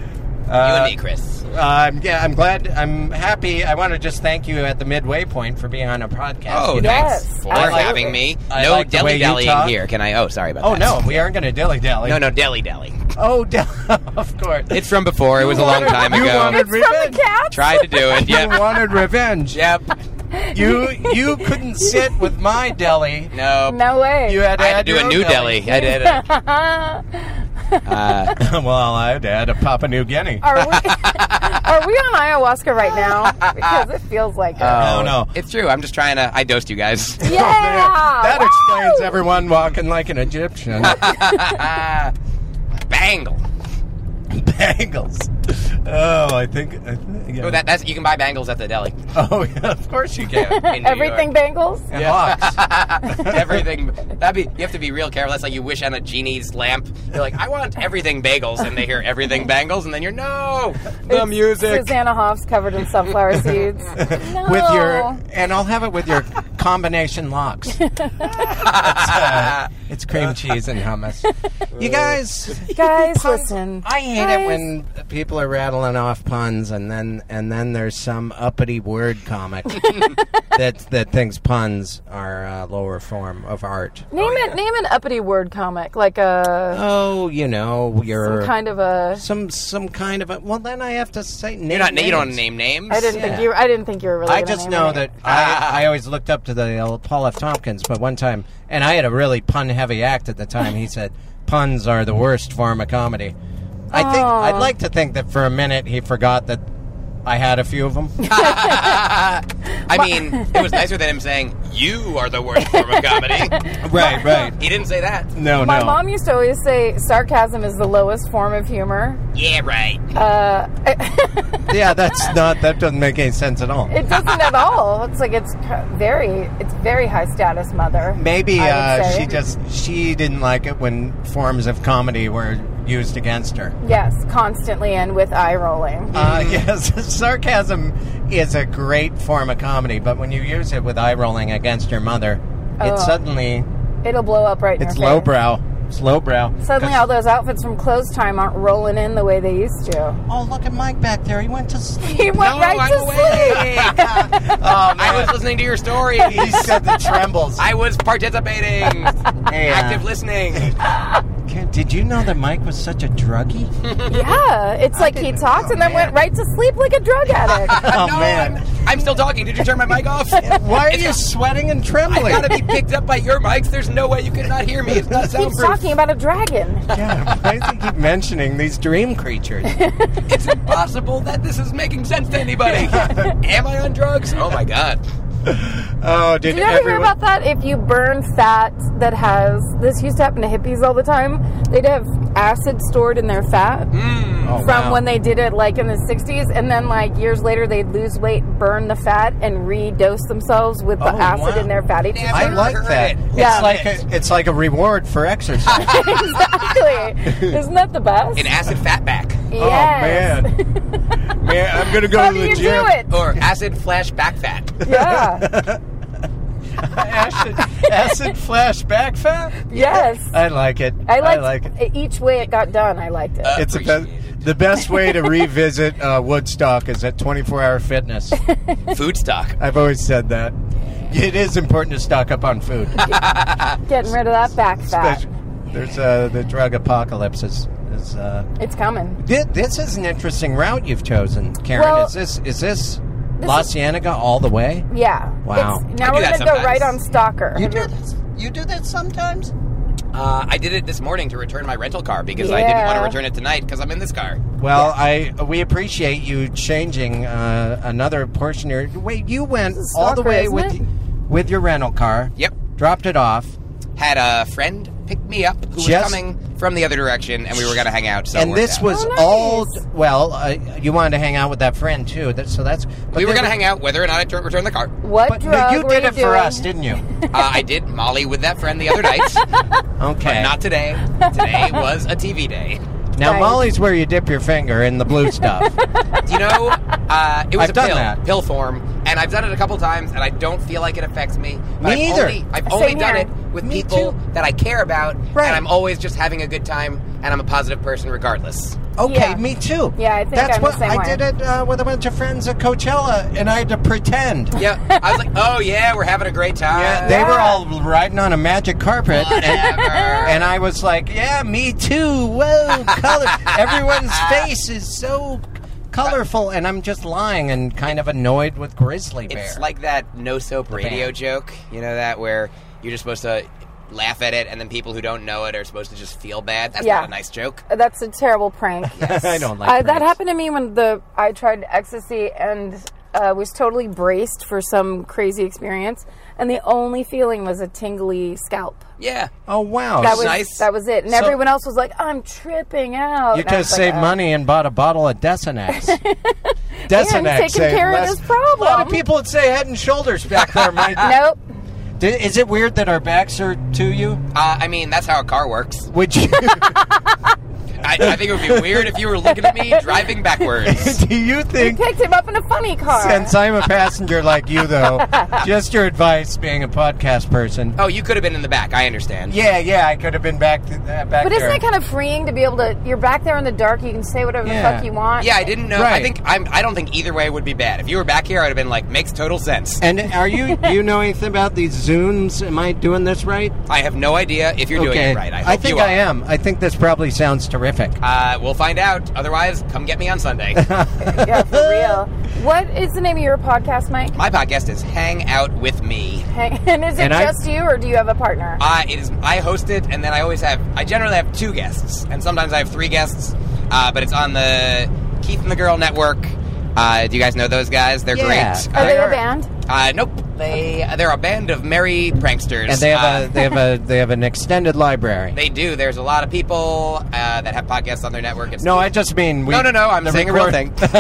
[SPEAKER 1] and me, Chris.
[SPEAKER 5] Um, yeah, I'm glad. I'm happy. I want to just thank you at the midway point for being on a podcast.
[SPEAKER 1] Oh,
[SPEAKER 5] You know?
[SPEAKER 6] Yes,
[SPEAKER 1] thanks for
[SPEAKER 6] absolutely.
[SPEAKER 1] having me.
[SPEAKER 5] I
[SPEAKER 1] No
[SPEAKER 5] like the way
[SPEAKER 1] dilly
[SPEAKER 5] you talk.
[SPEAKER 1] dallying here. Can I? Oh, sorry about
[SPEAKER 5] Oh
[SPEAKER 1] that.
[SPEAKER 5] no, we aren't going to dilly dally.
[SPEAKER 1] No, no, deli dally.
[SPEAKER 5] Oh, del- of course.
[SPEAKER 1] It's from before. It was a long time
[SPEAKER 5] You
[SPEAKER 1] ago.
[SPEAKER 5] wanted
[SPEAKER 6] It's from
[SPEAKER 5] revenge.
[SPEAKER 6] the cats.
[SPEAKER 1] Tried to do it.
[SPEAKER 5] You
[SPEAKER 1] Yep.
[SPEAKER 5] wanted revenge.
[SPEAKER 1] Yep.
[SPEAKER 5] You you couldn't sit with my deli.
[SPEAKER 1] No.
[SPEAKER 6] No way.
[SPEAKER 5] You had to
[SPEAKER 1] I had
[SPEAKER 5] add
[SPEAKER 1] to do
[SPEAKER 5] your
[SPEAKER 1] a
[SPEAKER 5] own
[SPEAKER 1] new deli. I did it. Uh,
[SPEAKER 5] well, I had to add a Papua New Guinea.
[SPEAKER 6] Are we, are we on ayahuasca right now? Because it feels like it.
[SPEAKER 5] Oh, no.
[SPEAKER 1] It's true. I'm just trying to. I dosed you guys.
[SPEAKER 6] yeah.
[SPEAKER 5] That
[SPEAKER 6] Woo!
[SPEAKER 5] explains everyone walking like an Egyptian.
[SPEAKER 1] Bangle.
[SPEAKER 5] Bangles. Oh, I think. I think yeah.
[SPEAKER 1] Oh, that, that's you can buy bangles at the deli.
[SPEAKER 5] Oh, yeah, of course you can.
[SPEAKER 1] In New
[SPEAKER 6] Everything
[SPEAKER 1] York.
[SPEAKER 6] bangles?
[SPEAKER 5] And locks.
[SPEAKER 1] Everything. That'd be. You have to be real careful. That's like you wish on a genie's lamp. You're like, I want everything bagels, and they hear everything bangles, and then you're no the
[SPEAKER 6] It's
[SPEAKER 1] music.
[SPEAKER 6] Susanna Hoffs covered in sunflower seeds. No.
[SPEAKER 5] With your, and I'll have it with your combination locks. It's, uh, it's cream cheese and hummus. You guys,
[SPEAKER 6] Guys,
[SPEAKER 5] puns-
[SPEAKER 6] listen.
[SPEAKER 5] I hate
[SPEAKER 6] Guys.
[SPEAKER 5] it when people are rattling off puns, and then and then there's some uppity word comic that that thinks puns are a lower form of art.
[SPEAKER 6] Name it. Name an uppity word comic, like a
[SPEAKER 5] Oh, you know, you're
[SPEAKER 6] some kind of a.
[SPEAKER 5] some some kind of a. Well, then I have to say name
[SPEAKER 1] You're not. You don't
[SPEAKER 5] names.
[SPEAKER 1] name names.
[SPEAKER 6] I didn't
[SPEAKER 5] Yeah.
[SPEAKER 6] think you. I didn't think you were really.
[SPEAKER 5] I
[SPEAKER 6] gonna
[SPEAKER 5] just
[SPEAKER 6] name
[SPEAKER 5] know
[SPEAKER 6] it.
[SPEAKER 5] that I, I always looked up to the old Paul F. Tompkins, but one time, and I had a really pun-heavy act at the time. He said puns are the worst form of comedy. I think
[SPEAKER 6] Aw.
[SPEAKER 5] I'd like to think that for a minute he forgot that I had a few of them.
[SPEAKER 1] I mean, it was nicer than him saying, "You are the worst form of comedy."
[SPEAKER 5] Right, right.
[SPEAKER 1] He didn't say that.
[SPEAKER 5] No,
[SPEAKER 6] My
[SPEAKER 5] no.
[SPEAKER 6] mom used to always say sarcasm is the lowest form of humor.
[SPEAKER 1] Yeah, right.
[SPEAKER 6] Uh,
[SPEAKER 5] Yeah, that's not. That doesn't make any sense at all.
[SPEAKER 6] it doesn't at all. It's like it's very, it's very high status, mother.
[SPEAKER 5] Maybe
[SPEAKER 6] I
[SPEAKER 5] uh,
[SPEAKER 6] would say.
[SPEAKER 5] she just she didn't like it when forms of comedy were used against her.
[SPEAKER 6] Yes, constantly and with eye rolling.
[SPEAKER 5] Uh, yes, sarcasm is a great form of comedy, but when you use it with eye rolling against your mother,
[SPEAKER 6] Oh.
[SPEAKER 5] it's suddenly
[SPEAKER 6] It'll blow up right in
[SPEAKER 5] it's
[SPEAKER 6] your face.
[SPEAKER 5] lowbrow. It's lowbrow.
[SPEAKER 6] Suddenly,
[SPEAKER 5] 'Cause-
[SPEAKER 6] all those outfits from Clothes Time aren't rolling in the way they used to.
[SPEAKER 5] Oh, look at Mike back there. He went to sleep.
[SPEAKER 6] He went
[SPEAKER 1] No,
[SPEAKER 6] right
[SPEAKER 1] I'm
[SPEAKER 6] to
[SPEAKER 1] awake.
[SPEAKER 6] sleep.
[SPEAKER 5] Oh,
[SPEAKER 1] I was listening to your story.
[SPEAKER 5] He said the trembles.
[SPEAKER 1] I was participating.
[SPEAKER 5] Hey, uh,
[SPEAKER 1] Active listening.
[SPEAKER 5] Did you know that Mike was such a druggie?
[SPEAKER 6] Yeah, it's like he
[SPEAKER 5] didn't
[SPEAKER 6] talked
[SPEAKER 5] know,
[SPEAKER 6] and then
[SPEAKER 5] man.
[SPEAKER 6] went right to sleep like a drug addict.
[SPEAKER 5] Oh,
[SPEAKER 1] No,
[SPEAKER 5] man.
[SPEAKER 1] I'm, I'm still talking. Did you turn my mic off?
[SPEAKER 5] Why are
[SPEAKER 1] It's
[SPEAKER 5] you
[SPEAKER 1] not-
[SPEAKER 5] sweating and
[SPEAKER 1] I
[SPEAKER 5] trembling?
[SPEAKER 1] gotta be picked up by your mics. There's no way you could not hear me. It's not
[SPEAKER 6] He's
[SPEAKER 1] soundproof.
[SPEAKER 6] talking about a dragon.
[SPEAKER 5] Yeah, why does he keep mentioning these dream creatures?
[SPEAKER 1] It's impossible that this is making sense to anybody. Am I on drugs? Oh my god.
[SPEAKER 5] Oh, did
[SPEAKER 6] Did you ever hear
[SPEAKER 5] everyone...
[SPEAKER 6] about that? If you burn fat that has, this used to happen to hippies all the time, they'd have acid stored in their fat
[SPEAKER 5] Oh,
[SPEAKER 6] from
[SPEAKER 5] wow.
[SPEAKER 6] when they did it like in the sixties, and then like years later they'd lose weight, burn the fat, and re-dose themselves with the
[SPEAKER 5] Oh,
[SPEAKER 6] acid
[SPEAKER 5] wow.
[SPEAKER 6] in their fatty tissue.
[SPEAKER 5] I
[SPEAKER 1] Never
[SPEAKER 5] like
[SPEAKER 1] heard
[SPEAKER 5] that.
[SPEAKER 1] it.
[SPEAKER 6] Yeah.
[SPEAKER 5] It's like a, it's like a reward for exercise.
[SPEAKER 6] Exactly. Isn't that the best?
[SPEAKER 1] An acid fatback.
[SPEAKER 6] Yes.
[SPEAKER 5] Oh man, man, I'm gonna go
[SPEAKER 6] How
[SPEAKER 5] to
[SPEAKER 6] do
[SPEAKER 5] the
[SPEAKER 6] you
[SPEAKER 5] gym.
[SPEAKER 6] do it?
[SPEAKER 1] Or acid flash back fat.
[SPEAKER 6] Yeah.
[SPEAKER 5] acid, acid flashback fat.
[SPEAKER 6] Yes.
[SPEAKER 5] I like it.
[SPEAKER 6] I liked
[SPEAKER 5] like it.
[SPEAKER 6] each way it got done. I liked it.
[SPEAKER 5] It's the
[SPEAKER 1] Appreciate
[SPEAKER 5] best. The best way to revisit uh, Woodstock is at twenty-four hour fitness.
[SPEAKER 1] Food stock.
[SPEAKER 5] I've always said that. It is important to stock up on food.
[SPEAKER 6] Getting rid of that back fat.
[SPEAKER 5] Especially- There's uh, the drug apocalypse is. is uh,
[SPEAKER 6] It's coming.
[SPEAKER 5] thi- this is an interesting route you've chosen, Karen.
[SPEAKER 6] Well,
[SPEAKER 5] is this is this,
[SPEAKER 6] this
[SPEAKER 5] La
[SPEAKER 6] is-
[SPEAKER 5] Cienega all the way?
[SPEAKER 6] Yeah.
[SPEAKER 5] Wow.
[SPEAKER 6] It's, now
[SPEAKER 1] I do
[SPEAKER 6] we're
[SPEAKER 1] that
[SPEAKER 6] going to go
[SPEAKER 1] sometimes.
[SPEAKER 6] right on Stalker.
[SPEAKER 5] You do this. You do that sometimes.
[SPEAKER 1] Uh, I did it this morning to return my rental car because I didn't want to
[SPEAKER 6] Yeah.
[SPEAKER 1] return it tonight because I'm in this car.
[SPEAKER 5] Well, I we appreciate you changing uh, another portion of your. Wait, you went
[SPEAKER 6] This is
[SPEAKER 5] all the
[SPEAKER 6] Stalker,
[SPEAKER 5] way
[SPEAKER 6] isn't
[SPEAKER 5] with
[SPEAKER 6] it?
[SPEAKER 5] with your rental car.
[SPEAKER 1] Yep.
[SPEAKER 5] Dropped it off.
[SPEAKER 1] Had a friend pick me up who was
[SPEAKER 5] Just-
[SPEAKER 1] coming from the other direction, and we were going to hang out. So it
[SPEAKER 5] and
[SPEAKER 1] worked
[SPEAKER 5] this
[SPEAKER 1] out.
[SPEAKER 5] was
[SPEAKER 6] Oh, nice.
[SPEAKER 5] all well. Uh, you wanted to hang out with that friend too. That, so that's. But
[SPEAKER 1] we were
[SPEAKER 5] they
[SPEAKER 1] going to hang out whether or not I turn, return the car.
[SPEAKER 6] What
[SPEAKER 5] But
[SPEAKER 6] drug
[SPEAKER 5] you
[SPEAKER 6] were
[SPEAKER 5] did
[SPEAKER 6] you
[SPEAKER 5] it for
[SPEAKER 6] doing?
[SPEAKER 5] us, didn't you?
[SPEAKER 1] Uh, I did Molly with that friend the other night,
[SPEAKER 5] Okay.
[SPEAKER 1] but not today. Today was a T V day.
[SPEAKER 5] now
[SPEAKER 6] Right.
[SPEAKER 5] Molly's where you dip your finger in the blue stuff.
[SPEAKER 1] You know, uh, it was
[SPEAKER 5] I've
[SPEAKER 1] a
[SPEAKER 5] done
[SPEAKER 1] pill,
[SPEAKER 5] that.
[SPEAKER 1] pill form, and I've done it a couple times, and I don't feel like it affects me. But
[SPEAKER 5] Me
[SPEAKER 1] I've
[SPEAKER 5] either.
[SPEAKER 1] Only, I've
[SPEAKER 6] Same
[SPEAKER 1] only done
[SPEAKER 6] here.
[SPEAKER 1] it with
[SPEAKER 5] Me
[SPEAKER 1] people
[SPEAKER 5] too.
[SPEAKER 1] that I care about,
[SPEAKER 5] Right.
[SPEAKER 1] and I'm always just having a good time, and I'm a positive person regardless.
[SPEAKER 5] Okay,
[SPEAKER 6] Yeah.
[SPEAKER 5] me too.
[SPEAKER 6] Yeah, I think
[SPEAKER 5] that's
[SPEAKER 6] I'm the
[SPEAKER 5] what
[SPEAKER 6] same
[SPEAKER 5] I
[SPEAKER 6] way.
[SPEAKER 5] did it uh, with a bunch of friends at Coachella, and I had to pretend.
[SPEAKER 1] Yeah, I was like, oh yeah, we're having a great time.
[SPEAKER 5] Yeah, they were all riding on a magic carpet, and,
[SPEAKER 1] Whatever.
[SPEAKER 5] and I was like, "Yeah, me too." Whoa, color! Everyone's face is so colorful, and I'm just lying and kind of annoyed with Grizzly Bear.
[SPEAKER 1] It's like that no soap radio
[SPEAKER 5] band.
[SPEAKER 1] joke, you know that where you're just supposed to laugh at it, and then people who don't know it are supposed to just feel bad. That's
[SPEAKER 6] Yeah.
[SPEAKER 1] not a nice joke.
[SPEAKER 6] That's a terrible prank.
[SPEAKER 5] I don't like
[SPEAKER 6] I, that
[SPEAKER 5] pranks.
[SPEAKER 6] happened to me when the I tried ecstasy, and uh, was totally braced for some crazy experience, and the only feeling was a tingly scalp.
[SPEAKER 1] Yeah.
[SPEAKER 5] Oh, wow.
[SPEAKER 6] That was
[SPEAKER 1] nice.
[SPEAKER 6] That was it. And
[SPEAKER 5] So-
[SPEAKER 6] everyone else was like, I'm tripping out.
[SPEAKER 5] You
[SPEAKER 6] And I
[SPEAKER 5] could
[SPEAKER 6] was like,
[SPEAKER 5] save
[SPEAKER 6] "Oh."
[SPEAKER 5] money and bought a bottle of Desenex. Desenex.
[SPEAKER 6] taking
[SPEAKER 5] saved
[SPEAKER 6] care of
[SPEAKER 5] less-
[SPEAKER 6] this problem.
[SPEAKER 5] A lot of people would say Head and Shoulders back there, Mike.
[SPEAKER 6] Nope.
[SPEAKER 5] Did, is it weird that our backs are to you?
[SPEAKER 1] Uh, I mean, that's how a car works.
[SPEAKER 5] Would you?
[SPEAKER 1] I, I think it would be weird if you were looking at me driving backwards.
[SPEAKER 5] Do you think?
[SPEAKER 6] Picked him up in a funny car.
[SPEAKER 5] Since I'm a passenger like you, though, just your advice, being a podcast person.
[SPEAKER 1] Oh, you could have been in the back. I understand.
[SPEAKER 5] Yeah, yeah, I could have been back th- uh, back
[SPEAKER 6] But isn't
[SPEAKER 5] there.
[SPEAKER 6] it kind of freeing to be able to? You're back there in the dark. You can say whatever
[SPEAKER 5] Yeah.
[SPEAKER 6] the fuck you want.
[SPEAKER 1] Yeah, I didn't know.
[SPEAKER 5] Right.
[SPEAKER 1] I think I'm. I don't think either way would be bad. If you were back here, I'd have been like, makes total sense.
[SPEAKER 5] And are you? Do you know anything about these Zunes? Am I doing this right?
[SPEAKER 1] I have no idea if you're doing
[SPEAKER 5] okay,
[SPEAKER 1] it right. I, hope
[SPEAKER 5] think
[SPEAKER 1] you are.
[SPEAKER 5] I am. I think this probably sounds terrific.
[SPEAKER 1] Uh, we'll find out. Otherwise, come get me on Sunday.
[SPEAKER 6] Yeah, for real. What is the name of your podcast, Mike?
[SPEAKER 1] My podcast is Hang Out With Me.
[SPEAKER 6] Hang- And is it
[SPEAKER 5] And I-
[SPEAKER 6] just you, or do you have a partner?
[SPEAKER 1] Uh, it is. I host it, and then I always have. I generally have two guests, and sometimes I have three guests. Uh, but it's on the Keith and the Girl Network. Uh, do you guys know those guys? They're
[SPEAKER 5] Yeah.
[SPEAKER 1] great.
[SPEAKER 6] Are
[SPEAKER 1] Uh,
[SPEAKER 6] they a band?
[SPEAKER 1] Uh, nope. They they're a band of merry pranksters.
[SPEAKER 5] And they have
[SPEAKER 1] Uh,
[SPEAKER 5] a they have a they have an extended library.
[SPEAKER 1] They do. There's a lot of people uh, that have podcasts on their network. It's
[SPEAKER 5] No, I just mean we.
[SPEAKER 1] no, no, no. I'm
[SPEAKER 5] the
[SPEAKER 1] saying a real
[SPEAKER 5] record-
[SPEAKER 1] thing.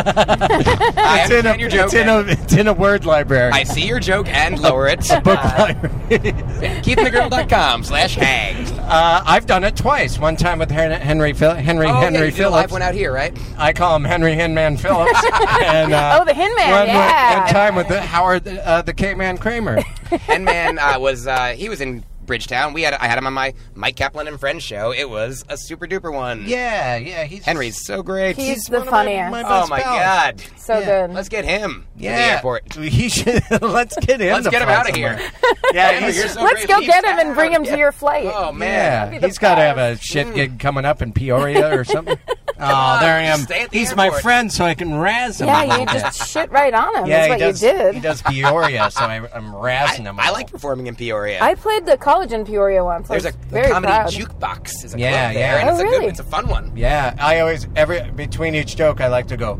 [SPEAKER 1] I
[SPEAKER 5] It's in, a,
[SPEAKER 1] understand your joke.
[SPEAKER 5] it's, in a, it's in a word library.
[SPEAKER 1] I see your joke and lower it.
[SPEAKER 5] book
[SPEAKER 1] Uh,
[SPEAKER 5] library.
[SPEAKER 1] keith and the girl dot com slash hang.
[SPEAKER 5] uh, I've done it twice. One time with Hen- Henry Phil- Henry
[SPEAKER 1] Oh,
[SPEAKER 5] Henry
[SPEAKER 1] yeah, you did a live
[SPEAKER 5] Phillips.
[SPEAKER 1] one out here, right?
[SPEAKER 5] I call him Henry Hinman Phillips. and, uh,
[SPEAKER 6] Oh, the Hinman,
[SPEAKER 5] one,
[SPEAKER 6] yeah.
[SPEAKER 5] One time with the Howard uh, the Caveman Kramer.
[SPEAKER 1] Henman uh, was uh, he was in Bridgetown. We had I had him on my Mike Kaplan and Friends show. It was a super duper one.
[SPEAKER 5] Yeah, yeah. He's
[SPEAKER 1] Henry's so great.
[SPEAKER 6] He's the
[SPEAKER 5] one of my-
[SPEAKER 6] funniest.
[SPEAKER 5] my
[SPEAKER 1] oh
[SPEAKER 5] best
[SPEAKER 1] my
[SPEAKER 5] pals.
[SPEAKER 1] god.
[SPEAKER 6] So
[SPEAKER 5] Yeah.
[SPEAKER 6] good.
[SPEAKER 1] Let's get him to the
[SPEAKER 5] Yeah,
[SPEAKER 1] airport.
[SPEAKER 5] he should. Let's get him.
[SPEAKER 1] Let's
[SPEAKER 5] to
[SPEAKER 1] get him
[SPEAKER 5] fly
[SPEAKER 1] out of here.
[SPEAKER 5] somewhere. Yeah,
[SPEAKER 1] Henry,
[SPEAKER 5] he's,
[SPEAKER 1] you're so
[SPEAKER 6] Let's
[SPEAKER 1] great.
[SPEAKER 6] go
[SPEAKER 1] Leave
[SPEAKER 6] get him and bring him
[SPEAKER 1] town.
[SPEAKER 6] to your flight.
[SPEAKER 1] Oh man.
[SPEAKER 5] yeah.
[SPEAKER 6] Be the
[SPEAKER 5] He's got to have a
[SPEAKER 6] best.
[SPEAKER 5] shit gig coming up in Peoria or something. Oh, there I am.
[SPEAKER 1] Stay at the
[SPEAKER 5] He's my
[SPEAKER 1] airport.
[SPEAKER 5] friend, so I can razz him. a
[SPEAKER 6] Yeah,
[SPEAKER 5] little
[SPEAKER 6] you
[SPEAKER 5] bit.
[SPEAKER 6] just shit right on him.
[SPEAKER 5] Yeah,
[SPEAKER 6] That's what
[SPEAKER 5] he does,
[SPEAKER 6] you did.
[SPEAKER 5] He does Peoria, so I, I'm razzing him. a
[SPEAKER 1] I
[SPEAKER 5] little.
[SPEAKER 1] like performing in Peoria.
[SPEAKER 6] I played the college in Peoria once. I
[SPEAKER 1] There's
[SPEAKER 6] was
[SPEAKER 1] a
[SPEAKER 6] very
[SPEAKER 1] comedy
[SPEAKER 6] proud.
[SPEAKER 1] jukebox is a
[SPEAKER 5] Yeah,
[SPEAKER 1] club there,
[SPEAKER 5] yeah.
[SPEAKER 1] and it's
[SPEAKER 6] Oh,
[SPEAKER 1] a
[SPEAKER 6] really?
[SPEAKER 1] good it's a fun one.
[SPEAKER 5] Yeah, I always every between each joke I like to go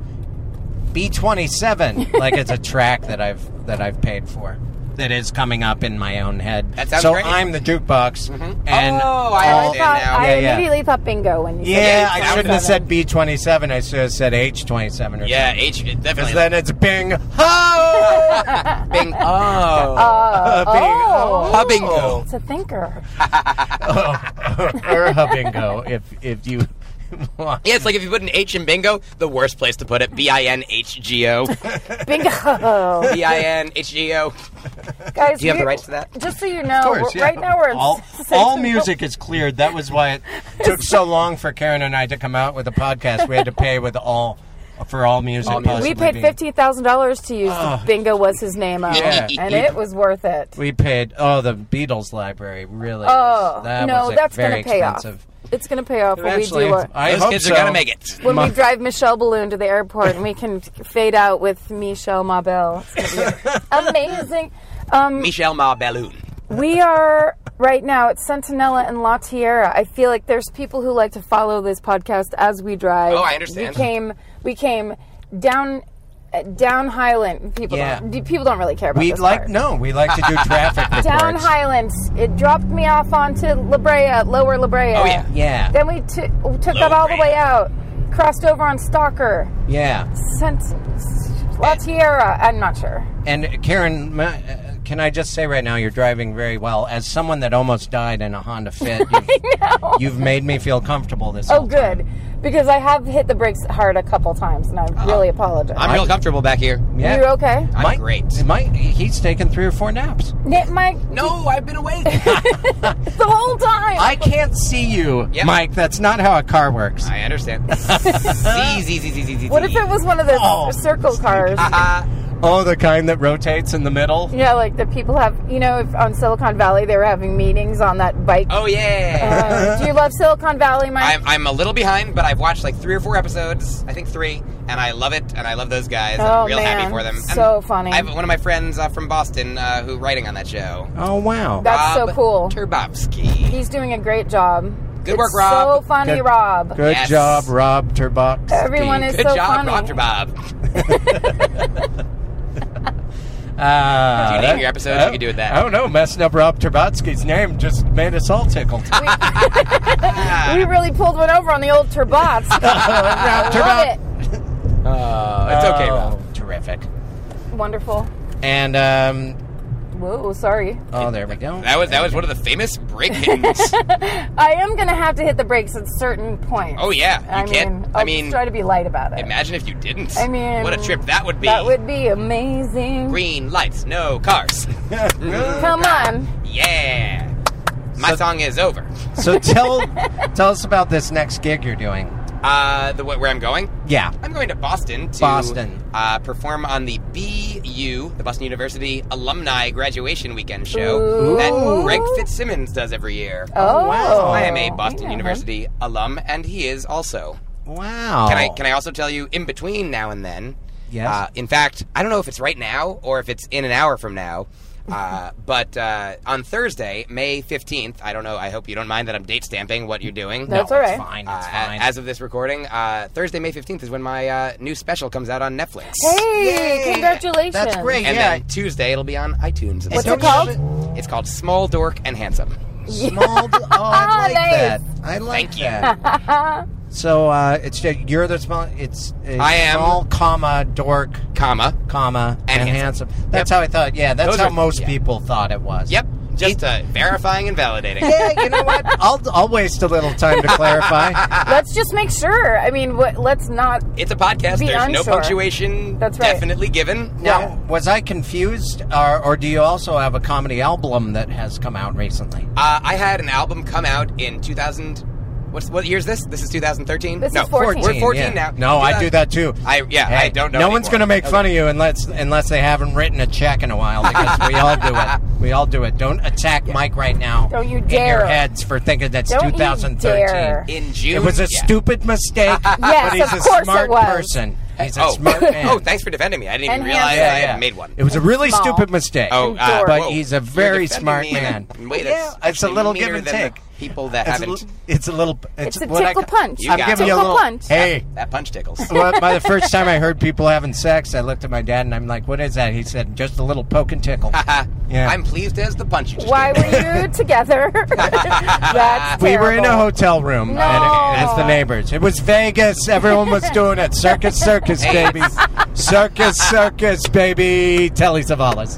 [SPEAKER 5] B twenty-seven like it's a track that I've that I've paid for that is coming up in my own head.
[SPEAKER 1] That sounds
[SPEAKER 5] so
[SPEAKER 1] great.
[SPEAKER 5] I'm the jukebox and
[SPEAKER 1] Oh, I
[SPEAKER 6] I,
[SPEAKER 1] understand
[SPEAKER 6] thought,
[SPEAKER 1] now.
[SPEAKER 6] I
[SPEAKER 5] Yeah, yeah.
[SPEAKER 6] immediately thought bingo when you
[SPEAKER 5] yeah,
[SPEAKER 6] said
[SPEAKER 5] I
[SPEAKER 1] that
[SPEAKER 5] shouldn't have
[SPEAKER 6] twenty-seven.
[SPEAKER 5] said B twenty-seven. I should have said H twenty-seven or
[SPEAKER 1] Yeah,
[SPEAKER 5] something.
[SPEAKER 1] H
[SPEAKER 5] Because
[SPEAKER 1] definitely.
[SPEAKER 5] then it's Bing Ho!
[SPEAKER 1] Bing. Oh.
[SPEAKER 6] Uh,
[SPEAKER 5] Bing
[SPEAKER 6] oh.
[SPEAKER 5] Ho!
[SPEAKER 1] Bingo.
[SPEAKER 6] It's a thinker.
[SPEAKER 5] or Hubingo if if you want.
[SPEAKER 1] Yeah, it's like if you put an H in bingo, the worst place to put it. B I N H G O.
[SPEAKER 6] Bingo.
[SPEAKER 1] B I N H G O.
[SPEAKER 6] Guys,
[SPEAKER 1] Do you have the
[SPEAKER 6] we-
[SPEAKER 1] rights to that?
[SPEAKER 6] Just so you know,
[SPEAKER 5] Of course,
[SPEAKER 6] we're-
[SPEAKER 5] yeah.
[SPEAKER 6] right now we're in
[SPEAKER 5] all,
[SPEAKER 6] Sentinel.
[SPEAKER 5] all music is cleared. That was why it took so long for Karen and I to come out with a podcast. We had to pay with all for all music.
[SPEAKER 1] All music.
[SPEAKER 5] possibly
[SPEAKER 6] We paid
[SPEAKER 5] being-
[SPEAKER 6] fifteen thousand dollars to use
[SPEAKER 5] Oh.
[SPEAKER 6] Bingo was his name of,
[SPEAKER 5] Yeah.
[SPEAKER 6] and it was worth it.
[SPEAKER 5] We paid. Oh, the Beatles library really.
[SPEAKER 6] Oh
[SPEAKER 5] was, that
[SPEAKER 6] no,
[SPEAKER 5] was a
[SPEAKER 6] that's
[SPEAKER 5] very
[SPEAKER 6] going to pay
[SPEAKER 5] expensive.
[SPEAKER 6] off. It's going to pay off when we
[SPEAKER 5] Eventually,
[SPEAKER 6] do our,
[SPEAKER 5] I
[SPEAKER 1] Those
[SPEAKER 5] hope
[SPEAKER 1] kids
[SPEAKER 5] so.
[SPEAKER 1] are gonna make it.
[SPEAKER 6] when
[SPEAKER 5] My-
[SPEAKER 6] we drive Michelle Balloon to the airport and we can fade out with Michelle Mabel. It's going to be amazing. Um,
[SPEAKER 1] Michel Ma Balloon.
[SPEAKER 6] we are right now at Centinela and La Tierra. I feel like there's people who like to follow this podcast as we drive.
[SPEAKER 1] Oh, I understand.
[SPEAKER 6] We came, we came down, uh, down Highland. People,
[SPEAKER 5] Yeah.
[SPEAKER 6] don't, people don't really care about
[SPEAKER 5] We
[SPEAKER 6] this
[SPEAKER 5] like
[SPEAKER 6] part.
[SPEAKER 5] no. We like to do traffic reports.
[SPEAKER 6] Down Highlands. It dropped me off onto La Brea, Lower La Brea.
[SPEAKER 1] Oh, yeah.
[SPEAKER 5] Yeah.
[SPEAKER 6] Then we t- took
[SPEAKER 1] La
[SPEAKER 6] that all the
[SPEAKER 1] Brea.
[SPEAKER 6] way out, crossed over on Stalker,
[SPEAKER 5] Yeah.
[SPEAKER 6] sent La Tierra. I'm not sure.
[SPEAKER 5] And Karen, ma- uh, can I just say right now, you're driving very well. As someone that almost died in a Honda Fit, you've, you've made me feel comfortable this
[SPEAKER 6] Oh,
[SPEAKER 5] whole time.
[SPEAKER 6] good. Because I have hit the brakes hard a couple times, and I really apologize.
[SPEAKER 1] I'm real comfortable back here.
[SPEAKER 5] Yeah.
[SPEAKER 6] You okay?
[SPEAKER 1] I'm
[SPEAKER 5] Mike,
[SPEAKER 1] great.
[SPEAKER 5] Mike, he's taken three or four naps.
[SPEAKER 6] Nick, Mike,
[SPEAKER 1] No, I've been awake.
[SPEAKER 6] the whole time.
[SPEAKER 5] I can't see you,
[SPEAKER 1] Yep.
[SPEAKER 5] Mike. That's not how a car works.
[SPEAKER 1] I understand. Easy, easy, easy, easy.
[SPEAKER 6] What if it was one of those
[SPEAKER 5] Oh.
[SPEAKER 6] circle cars?
[SPEAKER 1] Uh,
[SPEAKER 5] Oh, the kind that rotates in the middle?
[SPEAKER 6] Yeah, like the people have, you know, if on Silicon Valley they were having meetings on that bike.
[SPEAKER 1] oh yeah.
[SPEAKER 6] Uh, do you love Silicon Valley, Mike?
[SPEAKER 1] I'm, I'm a little behind, but I've watched like three or four episodes. I think three, and I love it, and I love those guys.
[SPEAKER 6] Oh,
[SPEAKER 1] I'm real
[SPEAKER 6] man.
[SPEAKER 1] happy for them. And
[SPEAKER 6] So funny.
[SPEAKER 1] I have one of my friends uh, from Boston uh, who writing on that show.
[SPEAKER 5] Oh, wow.
[SPEAKER 6] That's so
[SPEAKER 1] Rob
[SPEAKER 6] cool.
[SPEAKER 1] Turbowski.
[SPEAKER 6] He's doing a great job.
[SPEAKER 1] Good work,
[SPEAKER 6] It's
[SPEAKER 1] Rob.
[SPEAKER 6] So funny,
[SPEAKER 5] Good-
[SPEAKER 6] Rob.
[SPEAKER 5] Good
[SPEAKER 1] Yes.
[SPEAKER 5] job, Rob Turbox.
[SPEAKER 6] Everyone is
[SPEAKER 1] Good
[SPEAKER 6] so
[SPEAKER 1] job,
[SPEAKER 6] funny.
[SPEAKER 1] Roger Bob.
[SPEAKER 5] Uh,
[SPEAKER 1] Do you name your episodes? You can do it that.
[SPEAKER 5] I don't know. Messing up Rob Turbotsky's name just made us all tickled.
[SPEAKER 6] We really pulled one over on the old Turbots.
[SPEAKER 5] Rob
[SPEAKER 6] Love
[SPEAKER 5] Turbot.
[SPEAKER 6] it.
[SPEAKER 1] Uh, it's okay,
[SPEAKER 5] Oh,
[SPEAKER 1] Rob.
[SPEAKER 5] terrific.
[SPEAKER 6] Wonderful.
[SPEAKER 5] And um,
[SPEAKER 6] Whoa, sorry.
[SPEAKER 5] oh, there we go.
[SPEAKER 1] That was that was one of the famous break hittens.
[SPEAKER 6] I am going to have to hit the brakes at certain points.
[SPEAKER 1] Oh yeah, you
[SPEAKER 6] I
[SPEAKER 1] can't.
[SPEAKER 6] mean,
[SPEAKER 1] I
[SPEAKER 6] I'll
[SPEAKER 1] mean,
[SPEAKER 6] just try to be light about it.
[SPEAKER 1] imagine if you didn't.
[SPEAKER 6] I mean,
[SPEAKER 1] what a trip that would be.
[SPEAKER 6] That would be amazing.
[SPEAKER 1] Green lights, no cars.
[SPEAKER 6] Come on.
[SPEAKER 1] Yeah. My
[SPEAKER 5] So-
[SPEAKER 1] song is over.
[SPEAKER 5] So tell tell us about this next gig you're doing.
[SPEAKER 1] Uh, the where I'm going?
[SPEAKER 5] Yeah.
[SPEAKER 1] I'm going to Boston to
[SPEAKER 5] Boston.
[SPEAKER 1] Uh, perform on the B U, the Boston University Alumni Graduation Weekend show
[SPEAKER 6] Ooh.
[SPEAKER 1] that Greg Fitzsimmons does every year.
[SPEAKER 6] Oh,
[SPEAKER 5] wow.
[SPEAKER 1] I am a Boston
[SPEAKER 6] Yeah.
[SPEAKER 1] University alum, and he is also.
[SPEAKER 5] Wow.
[SPEAKER 1] Can I can I also tell you in between now and then?
[SPEAKER 5] Yes.
[SPEAKER 1] Uh, in fact, I don't know if it's right now or if it's in an hour from now. Uh, but uh, on Thursday, May fifteenth, I don't know. I hope you don't mind that I'm date stamping what you're doing.
[SPEAKER 6] That's
[SPEAKER 5] no,
[SPEAKER 6] all
[SPEAKER 5] it's
[SPEAKER 6] right.
[SPEAKER 5] fine.
[SPEAKER 1] Uh,
[SPEAKER 5] It's fine.
[SPEAKER 1] as of this recording, uh, Thursday, May fifteenth is when my uh, new special comes out on Netflix.
[SPEAKER 6] Hey,
[SPEAKER 5] Yay.
[SPEAKER 6] congratulations.
[SPEAKER 5] That's great.
[SPEAKER 1] And
[SPEAKER 5] yeah.
[SPEAKER 1] then Tuesday, it'll be on iTunes.
[SPEAKER 6] What's
[SPEAKER 5] Don't
[SPEAKER 6] it called?
[SPEAKER 5] you-
[SPEAKER 1] It's called Small, Dork, and Handsome.
[SPEAKER 5] Small. Oh, I like
[SPEAKER 6] Nice.
[SPEAKER 5] that. I like
[SPEAKER 1] Thank you.
[SPEAKER 5] that. So uh, it's just, you're the small. It's uh,
[SPEAKER 1] I am.
[SPEAKER 5] small, comma, dork,
[SPEAKER 1] Comma.
[SPEAKER 5] comma, and,
[SPEAKER 1] And
[SPEAKER 5] handsome.
[SPEAKER 1] handsome.
[SPEAKER 5] That's
[SPEAKER 1] Yep.
[SPEAKER 5] how I thought. Yeah, that's
[SPEAKER 1] Those
[SPEAKER 5] how
[SPEAKER 1] are-
[SPEAKER 5] most
[SPEAKER 1] yeah.
[SPEAKER 5] people thought it was.
[SPEAKER 1] Yep. Just uh, verifying and validating.
[SPEAKER 5] Yeah, you know what? I'll I'll waste a little time to clarify.
[SPEAKER 6] Let's just make sure. I mean, what, let's not.
[SPEAKER 1] It's a podcast.
[SPEAKER 6] Be
[SPEAKER 1] There's no
[SPEAKER 6] unsure.
[SPEAKER 1] punctuation
[SPEAKER 6] That's right.
[SPEAKER 1] definitely given.
[SPEAKER 5] Now, was I confused, or, or do you also have a comedy album that has come out recently?
[SPEAKER 1] Uh, I had an album come out in two thousand. What's what year is this? This is two thousand thirteen.
[SPEAKER 6] This is
[SPEAKER 1] no,
[SPEAKER 6] fourteen.
[SPEAKER 1] We're fourteen
[SPEAKER 5] yeah.
[SPEAKER 1] now.
[SPEAKER 5] No, I do that too.
[SPEAKER 1] I yeah.
[SPEAKER 5] Hey,
[SPEAKER 1] I don't know.
[SPEAKER 5] No one's going to make fun of you unless unless they haven't written a check in a while, because we all do it. We all do it. Don't attack Mike right now.
[SPEAKER 6] Don't you
[SPEAKER 5] in
[SPEAKER 6] dare.
[SPEAKER 5] your heads for thinking that's
[SPEAKER 6] Don't you
[SPEAKER 5] twenty thirteen.
[SPEAKER 6] dare.
[SPEAKER 1] in June.
[SPEAKER 5] It was a
[SPEAKER 1] yeah.
[SPEAKER 5] stupid mistake,
[SPEAKER 6] Yes,
[SPEAKER 5] but he's
[SPEAKER 6] of
[SPEAKER 5] a
[SPEAKER 6] course
[SPEAKER 5] smart
[SPEAKER 6] it was.
[SPEAKER 5] person. He's a
[SPEAKER 1] Oh,
[SPEAKER 5] smart man.
[SPEAKER 1] oh, thanks for defending me. I didn't even
[SPEAKER 6] And
[SPEAKER 1] realize
[SPEAKER 6] handsome.
[SPEAKER 1] I
[SPEAKER 5] Yeah.
[SPEAKER 1] had made one.
[SPEAKER 5] It was a really
[SPEAKER 6] Small.
[SPEAKER 5] stupid mistake.
[SPEAKER 1] Oh, uh,
[SPEAKER 6] Dork.
[SPEAKER 5] but
[SPEAKER 1] whoa.
[SPEAKER 5] he's a
[SPEAKER 1] You're
[SPEAKER 5] very
[SPEAKER 1] defending
[SPEAKER 5] smart
[SPEAKER 1] me in a
[SPEAKER 5] man.
[SPEAKER 1] way
[SPEAKER 5] Yeah,
[SPEAKER 1] that's
[SPEAKER 5] it's a
[SPEAKER 1] actually
[SPEAKER 5] little
[SPEAKER 1] meaner
[SPEAKER 5] give and
[SPEAKER 1] than the
[SPEAKER 5] take.
[SPEAKER 1] People that
[SPEAKER 5] It's a,
[SPEAKER 1] haven't.
[SPEAKER 5] little, it's a little. It's,
[SPEAKER 6] It's a
[SPEAKER 5] what I
[SPEAKER 6] tickle
[SPEAKER 5] ca-
[SPEAKER 6] punch.
[SPEAKER 1] You
[SPEAKER 5] I'm
[SPEAKER 1] got
[SPEAKER 5] giving
[SPEAKER 1] it.
[SPEAKER 5] you a
[SPEAKER 6] Tickle
[SPEAKER 5] little.
[SPEAKER 6] punch.
[SPEAKER 5] Hey,
[SPEAKER 1] That punch tickles.
[SPEAKER 5] well, by the first time I heard people having sex, I looked at my dad and I'm like, "What is that?" He said, "Just a little poke and tickle." Yeah.
[SPEAKER 1] I'm pleased as the punch you just
[SPEAKER 6] Why
[SPEAKER 1] gave me.
[SPEAKER 6] were you together? That's
[SPEAKER 5] We were in a
[SPEAKER 6] terrible.
[SPEAKER 5] hotel room
[SPEAKER 6] No.
[SPEAKER 5] and it, as the neighbors. It was Vegas. Everyone was doing it. Circus, circus,
[SPEAKER 1] Hey.
[SPEAKER 5] baby. Circus, circus, baby. Telly Savalas.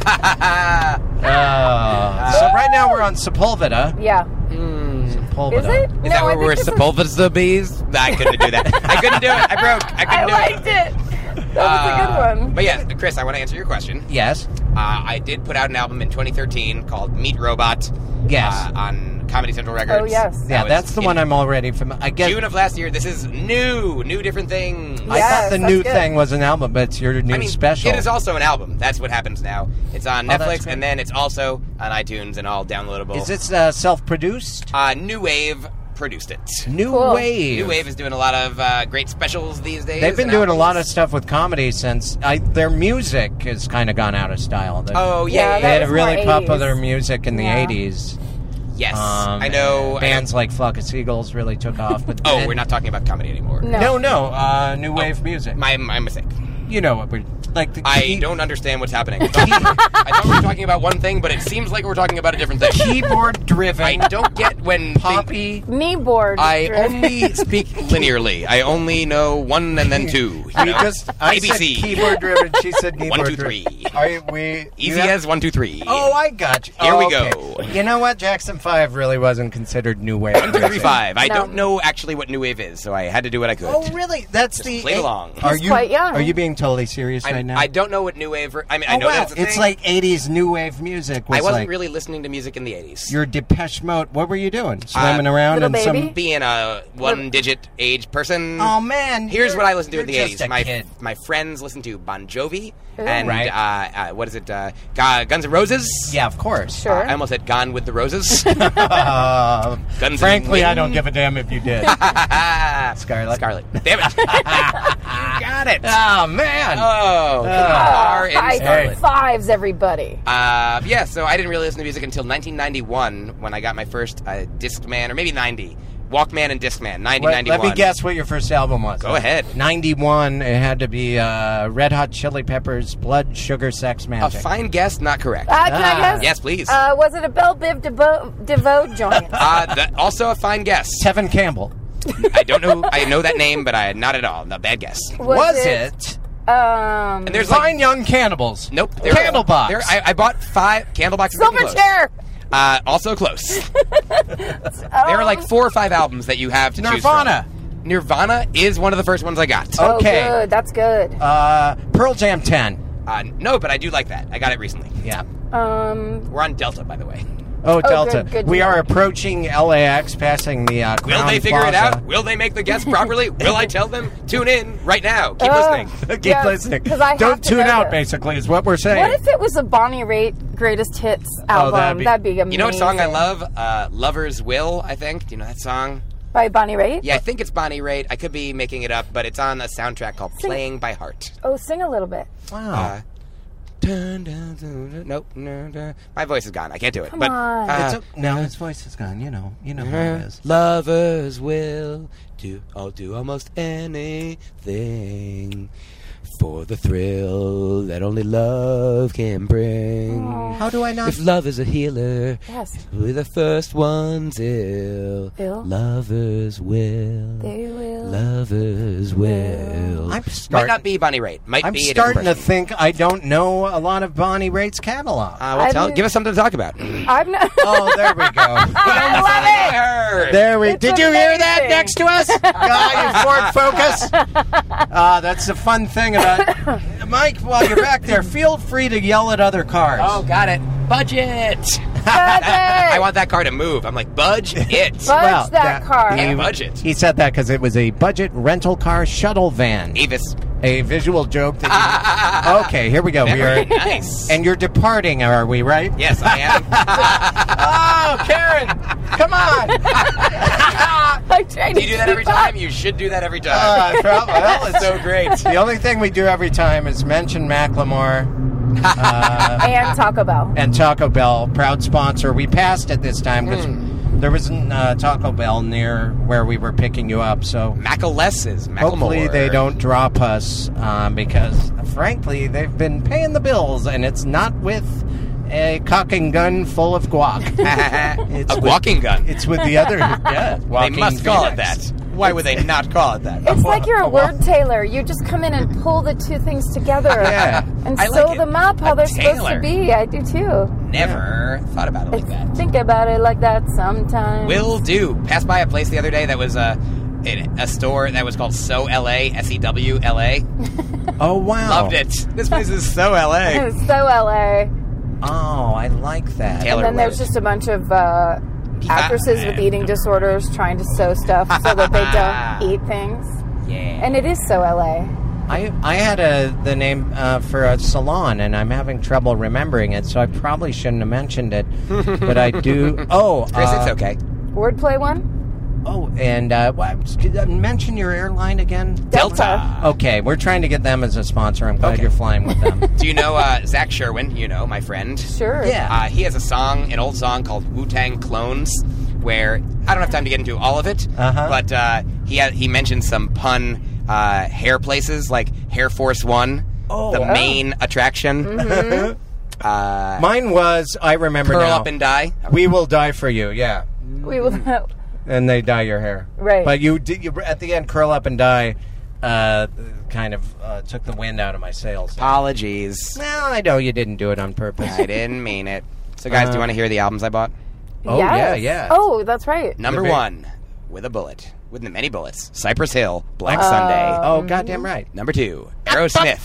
[SPEAKER 5] Uh, so right now we're on Sepulveda.
[SPEAKER 6] Yeah.
[SPEAKER 5] Sepulveda.
[SPEAKER 6] Is it?
[SPEAKER 1] Is
[SPEAKER 6] no,
[SPEAKER 1] that
[SPEAKER 6] I
[SPEAKER 1] where
[SPEAKER 6] think
[SPEAKER 1] we're
[SPEAKER 6] this is-
[SPEAKER 1] supposed to be? I couldn't do that. I couldn't do it. I broke. I
[SPEAKER 6] I
[SPEAKER 1] couldn't do
[SPEAKER 6] liked
[SPEAKER 1] it.
[SPEAKER 6] it. That was a good one.
[SPEAKER 1] But yeah, Chris, I want to answer your question.
[SPEAKER 5] Yes.
[SPEAKER 1] Uh, I did put out an album in twenty thirteen called Meet Robot.
[SPEAKER 5] Yes.
[SPEAKER 1] Uh, on Comedy Central Records.
[SPEAKER 6] Oh, yes.
[SPEAKER 1] That
[SPEAKER 5] Yeah,
[SPEAKER 1] was
[SPEAKER 5] that's the
[SPEAKER 1] in
[SPEAKER 5] one I'm already familiar. I guess
[SPEAKER 1] June of last year. This is new, new different thing.
[SPEAKER 5] I
[SPEAKER 6] Yes,
[SPEAKER 5] thought the
[SPEAKER 6] that's
[SPEAKER 5] new
[SPEAKER 6] good.
[SPEAKER 5] thing was an album, but it's your new
[SPEAKER 1] I mean,
[SPEAKER 5] special.
[SPEAKER 1] it is also an album. That's what happens now. It's on
[SPEAKER 5] Oh, that's
[SPEAKER 1] Netflix,
[SPEAKER 5] great.
[SPEAKER 1] and then it's also on iTunes and all downloadable.
[SPEAKER 5] Is this uh, self-produced?
[SPEAKER 1] Uh, New Wave produced it.
[SPEAKER 5] New
[SPEAKER 6] Cool.
[SPEAKER 5] Wave.
[SPEAKER 1] New Wave is doing a lot of uh, great specials these days.
[SPEAKER 5] They've been
[SPEAKER 1] and
[SPEAKER 5] doing a
[SPEAKER 1] albums.
[SPEAKER 5] lot of stuff with comedy since I, their music has kind of gone out of style. They-
[SPEAKER 1] Oh yeah,
[SPEAKER 6] Yeah,
[SPEAKER 1] yeah,
[SPEAKER 5] they
[SPEAKER 6] that
[SPEAKER 5] had
[SPEAKER 1] yeah.
[SPEAKER 6] was
[SPEAKER 5] really
[SPEAKER 6] more
[SPEAKER 5] popular
[SPEAKER 6] eighties.
[SPEAKER 5] music in the
[SPEAKER 6] Yeah.
[SPEAKER 5] eighties.
[SPEAKER 1] Yes,
[SPEAKER 5] Um,
[SPEAKER 1] I know.
[SPEAKER 5] and Bands like Flock of Seagulls really took off. But
[SPEAKER 1] Oh,
[SPEAKER 5] then-
[SPEAKER 1] we're not talking about comedy anymore.
[SPEAKER 6] No.
[SPEAKER 5] No, no, uh, new wave music.
[SPEAKER 1] My my mistake.
[SPEAKER 5] You know what we're like. The
[SPEAKER 1] I
[SPEAKER 5] key-
[SPEAKER 1] don't understand what's happening. I thought, I thought we were talking about one thing, but it seems like we're talking about a different thing.
[SPEAKER 5] keyboard driven.
[SPEAKER 1] I don't get when thing-
[SPEAKER 5] poppy.
[SPEAKER 6] Knee board.
[SPEAKER 1] I only speak linearly. I only know one and then two. You
[SPEAKER 5] We
[SPEAKER 1] know?
[SPEAKER 5] just I
[SPEAKER 1] A B C.
[SPEAKER 5] said keyboard driven. She said keyboard
[SPEAKER 1] One, two,
[SPEAKER 5] driven.
[SPEAKER 1] three.
[SPEAKER 5] Are you, we
[SPEAKER 1] Easy
[SPEAKER 5] you have-
[SPEAKER 1] as one, two, three.
[SPEAKER 5] Oh, I got you.
[SPEAKER 1] Here
[SPEAKER 5] Oh,
[SPEAKER 1] we
[SPEAKER 5] okay.
[SPEAKER 1] go.
[SPEAKER 5] You know what? Jackson Five really wasn't considered new wave.
[SPEAKER 1] One, two, three, five. I
[SPEAKER 6] No.
[SPEAKER 1] don't know actually what new wave is, so I had to do what I could.
[SPEAKER 5] Oh, really? That's the
[SPEAKER 1] play along.
[SPEAKER 5] Are
[SPEAKER 6] He's
[SPEAKER 5] you
[SPEAKER 6] quite young.
[SPEAKER 5] Are you being totally serious
[SPEAKER 1] I'm-
[SPEAKER 5] right now?
[SPEAKER 1] I don't know what new wave. I mean, I
[SPEAKER 5] Oh,
[SPEAKER 1] know
[SPEAKER 5] wow.
[SPEAKER 1] that's a thing.
[SPEAKER 5] It's like eighties new wave music. Was
[SPEAKER 1] I wasn't
[SPEAKER 5] like
[SPEAKER 1] really listening to music in the eighties.
[SPEAKER 5] your Depeche Mode. What were you doing? Swimming
[SPEAKER 1] Uh,
[SPEAKER 5] around
[SPEAKER 6] Little
[SPEAKER 5] in
[SPEAKER 6] Baby?
[SPEAKER 5] some.
[SPEAKER 1] Being a one-digit age person.
[SPEAKER 5] Oh man!
[SPEAKER 1] Here's
[SPEAKER 5] you're-
[SPEAKER 1] what I listened to in
[SPEAKER 5] you're
[SPEAKER 1] the
[SPEAKER 5] just
[SPEAKER 1] eighties.
[SPEAKER 5] a
[SPEAKER 1] My
[SPEAKER 5] kid.
[SPEAKER 1] my friends listened to Bon Jovi
[SPEAKER 6] Ooh.
[SPEAKER 1] and
[SPEAKER 5] Right.
[SPEAKER 1] uh, uh, what is it? Uh, Gu- Guns N' Roses.
[SPEAKER 5] Yeah, of course.
[SPEAKER 6] Sure.
[SPEAKER 1] I almost said Gone with the Roses.
[SPEAKER 5] Uh,
[SPEAKER 1] Guns
[SPEAKER 5] frankly,
[SPEAKER 1] N'
[SPEAKER 5] I don't give a damn if you did. Scarlet.
[SPEAKER 1] Scarlet. Damn it! you got it.
[SPEAKER 5] Oh man!
[SPEAKER 1] Oh, the
[SPEAKER 5] Uh,
[SPEAKER 1] car in
[SPEAKER 6] High
[SPEAKER 1] Scarlet.
[SPEAKER 6] fives, everybody.
[SPEAKER 1] Uh, yeah, so I didn't really listen to music until nineteen ninety-one when I got my first uh, Discman, or maybe ninety, Walkman and Discman, ninety,
[SPEAKER 5] Let,
[SPEAKER 1] ninety-one.
[SPEAKER 5] let me guess what your first album was.
[SPEAKER 1] Go ahead.
[SPEAKER 5] ninety-one, it had to be uh, Red Hot Chili Peppers, Blood, Sugar, Sex,
[SPEAKER 1] A
[SPEAKER 5] Magic.
[SPEAKER 1] fine guess, not correct.
[SPEAKER 6] Uh, can I
[SPEAKER 5] Ah.
[SPEAKER 6] guess?
[SPEAKER 1] Yes, please.
[SPEAKER 6] Uh, was it a Belle Biv DeVoe, DeVoe joint?
[SPEAKER 1] Uh, that, also a fine guess.
[SPEAKER 5] Tevin Campbell.
[SPEAKER 1] I don't know. I know that name, but I not at all. No, bad guess.
[SPEAKER 5] Was, it?
[SPEAKER 6] Um,
[SPEAKER 1] And there's
[SPEAKER 5] Fine
[SPEAKER 1] like
[SPEAKER 5] Young Cannibals.
[SPEAKER 1] nope.
[SPEAKER 5] Candlebox.
[SPEAKER 1] There, I, I bought five Candlebox. is pretty close.
[SPEAKER 6] Silverchair.
[SPEAKER 1] Uh, also close. There are like four or five albums that you have to
[SPEAKER 5] Nirvana.
[SPEAKER 1] choose from. Nirvana is one of the first ones I got.
[SPEAKER 6] Oh,
[SPEAKER 5] Okay.
[SPEAKER 6] good. That's good.
[SPEAKER 5] Uh, Pearl Jam ten.
[SPEAKER 1] Uh, no, but I do like that. I got it recently.
[SPEAKER 5] Yeah.
[SPEAKER 6] Um,
[SPEAKER 1] We're on Delta, by the way.
[SPEAKER 5] Oh, Delta.
[SPEAKER 6] good, good
[SPEAKER 5] we
[SPEAKER 6] to
[SPEAKER 5] are
[SPEAKER 6] know.
[SPEAKER 5] approaching L A X, passing the uh,
[SPEAKER 1] Will
[SPEAKER 5] Crown
[SPEAKER 1] they figure it
[SPEAKER 5] Plaza.
[SPEAKER 1] out? Will they make the guess properly? Will I tell them? Tune in right now. Keep
[SPEAKER 6] Uh,
[SPEAKER 1] listening.
[SPEAKER 5] Keep
[SPEAKER 6] Yes,
[SPEAKER 5] listening.
[SPEAKER 6] 'cause I have
[SPEAKER 5] Don't
[SPEAKER 6] to
[SPEAKER 5] tune
[SPEAKER 6] know
[SPEAKER 5] out,
[SPEAKER 6] this.
[SPEAKER 5] basically, is what we're saying.
[SPEAKER 6] what if it was a Bonnie Raitt greatest hits album?
[SPEAKER 5] that'd be-
[SPEAKER 6] that'd be amazing.
[SPEAKER 1] You know what song I love? Uh, Lover's Will, I think. Do you know that song?
[SPEAKER 6] By Bonnie Raitt?
[SPEAKER 1] Yeah, I think it's Bonnie Raitt. I could be making it up, but it's on a soundtrack called Playing by Heart.
[SPEAKER 6] Oh, sing a little bit.
[SPEAKER 5] Wow.
[SPEAKER 1] Uh, dun, dun, dun, dun, nope, no, dun. My voice is gone. I can't do it.
[SPEAKER 6] Come
[SPEAKER 1] but,
[SPEAKER 6] on.
[SPEAKER 1] uh,
[SPEAKER 5] It's a, no, his voice is gone. You know. You know how it is.
[SPEAKER 1] Lovers will do. I'll do almost anything for the thrill that only love can bring.
[SPEAKER 5] How do I not?
[SPEAKER 1] If love is a healer,
[SPEAKER 6] Yes.
[SPEAKER 1] we're the first ones ill.
[SPEAKER 6] Ill?
[SPEAKER 1] Lovers will.
[SPEAKER 6] They will.
[SPEAKER 1] Lovers will.
[SPEAKER 5] I'm
[SPEAKER 1] Might
[SPEAKER 5] start-
[SPEAKER 1] not be Bonnie Raitt. Might
[SPEAKER 5] I'm
[SPEAKER 1] be a different
[SPEAKER 5] starting to
[SPEAKER 1] person.
[SPEAKER 5] think I don't know a lot of Bonnie Raitt's catalog.
[SPEAKER 1] Uh, well,
[SPEAKER 6] I've
[SPEAKER 1] tell,
[SPEAKER 6] been-
[SPEAKER 1] give us something to talk about.
[SPEAKER 6] I'm not.
[SPEAKER 5] oh, there we go.
[SPEAKER 6] I love it.
[SPEAKER 1] Her.
[SPEAKER 5] There we.
[SPEAKER 6] It's
[SPEAKER 5] Did you hear that
[SPEAKER 6] amazing.
[SPEAKER 5] next to us? Guy in Ford Focus. Uh, that's the fun thing about Mike. While you're back there, feel free to yell at other cars.
[SPEAKER 1] Oh, got it. Budget.
[SPEAKER 6] Budget.
[SPEAKER 1] I want that car to move. I'm like, budge it.
[SPEAKER 6] Budge
[SPEAKER 5] Well,
[SPEAKER 6] that,
[SPEAKER 5] that-
[SPEAKER 6] car.
[SPEAKER 1] Yeah, budget.
[SPEAKER 5] He said that because it was a budget rental car shuttle van.
[SPEAKER 1] Avis.
[SPEAKER 5] A visual joke. That you, okay, here we go. We
[SPEAKER 1] Very
[SPEAKER 5] are.
[SPEAKER 1] nice.
[SPEAKER 5] And you're departing, are we? Right?
[SPEAKER 1] Yes, I am.
[SPEAKER 5] Oh, Karen, come on.
[SPEAKER 6] I tried
[SPEAKER 1] Do
[SPEAKER 6] to
[SPEAKER 1] you do that
[SPEAKER 6] keep
[SPEAKER 1] every
[SPEAKER 6] up.
[SPEAKER 1] time? You should do that every time.
[SPEAKER 5] Uh, well, well, it's
[SPEAKER 1] so great.
[SPEAKER 5] The only thing we do every time is mention Macklemore
[SPEAKER 6] And Taco Bell.
[SPEAKER 5] and Taco Bell, proud sponsor. We passed it this time because there wasn't uh, Taco Bell near where we were picking you up. So
[SPEAKER 1] Mackleses.
[SPEAKER 5] hopefully
[SPEAKER 1] Macklemore.
[SPEAKER 5] they don't drop us um, because, frankly, they've been paying the bills, and it's not with a cock and gun full of guac. It's
[SPEAKER 1] A
[SPEAKER 5] with-
[SPEAKER 1] walking gun.
[SPEAKER 5] It's with the other. Yeah,
[SPEAKER 1] They
[SPEAKER 5] walking
[SPEAKER 1] must call it
[SPEAKER 5] Phoenix.
[SPEAKER 1] that. Why would they not call it that?
[SPEAKER 6] It's like you're a word tailor. You just come in and pull the two things together
[SPEAKER 5] Yeah.
[SPEAKER 6] and
[SPEAKER 1] I
[SPEAKER 6] sew
[SPEAKER 1] like it.
[SPEAKER 6] them up how
[SPEAKER 1] A
[SPEAKER 6] they're supposed
[SPEAKER 1] tailor.
[SPEAKER 6] to be. I do too.
[SPEAKER 1] Never thought about it like that.
[SPEAKER 6] Think about it like that sometimes.
[SPEAKER 1] Will do. Passed by a place the other day that was a, in a store that was called So L A, S E W L A.
[SPEAKER 5] Oh, wow.
[SPEAKER 1] Loved it. This place is So L A.
[SPEAKER 6] It's so L A.
[SPEAKER 5] Oh, I like that.
[SPEAKER 1] Taylor
[SPEAKER 6] And then there's
[SPEAKER 1] wears.
[SPEAKER 6] just a bunch of uh, actresses with eating disorders trying to sew stuff so that they don't eat things.
[SPEAKER 1] Yeah.
[SPEAKER 6] And it is so L A.
[SPEAKER 5] I I had a the name uh, for a salon, and I'm having trouble remembering it, so I probably shouldn't have mentioned it. But I do. Oh,
[SPEAKER 1] Chris,
[SPEAKER 5] uh,
[SPEAKER 1] it's okay.
[SPEAKER 6] Wordplay one?
[SPEAKER 5] Oh, and uh, what- mention your airline again.
[SPEAKER 1] Delta.
[SPEAKER 5] Okay, we're trying to get them as a sponsor. I'm glad
[SPEAKER 1] Okay.
[SPEAKER 5] you're flying with them.
[SPEAKER 1] Do you know uh, Zach Sherwin? You know, my friend.
[SPEAKER 6] Sure.
[SPEAKER 5] Yeah.
[SPEAKER 1] Uh, he has a song, an old song called Wu-Tang Clones, where I don't have time to get into all of it,
[SPEAKER 5] Uh-huh.
[SPEAKER 1] but uh, he had, he mentioned some pun uh, hair places like Hair Force One,
[SPEAKER 5] Oh.
[SPEAKER 1] the
[SPEAKER 5] Oh.
[SPEAKER 1] main attraction.
[SPEAKER 6] Mm-hmm.
[SPEAKER 1] uh,
[SPEAKER 5] Mine was, I remember
[SPEAKER 1] Curl
[SPEAKER 5] now.
[SPEAKER 1] Up and Die.
[SPEAKER 5] We will die for you. Yeah,
[SPEAKER 6] We will.
[SPEAKER 5] and they dye your hair.
[SPEAKER 6] Right.
[SPEAKER 5] But you, did, you at the end, curl up and die. Uh, kind of uh, took the wind out of my sails.
[SPEAKER 1] Apologies.
[SPEAKER 5] Well, I know you didn't do it on purpose.
[SPEAKER 1] I didn't mean it. So, guys, do you
[SPEAKER 5] Uh,
[SPEAKER 1] want to hear the albums I bought?
[SPEAKER 5] Oh,
[SPEAKER 6] Yes.
[SPEAKER 5] yeah, yeah.
[SPEAKER 6] Oh, that's right.
[SPEAKER 1] Number
[SPEAKER 5] very-
[SPEAKER 1] one, With a Bullet. With the many bullets. Cypress Hill, Black Sunday.
[SPEAKER 5] Oh, goddamn right.
[SPEAKER 1] Number two, Aerosmith.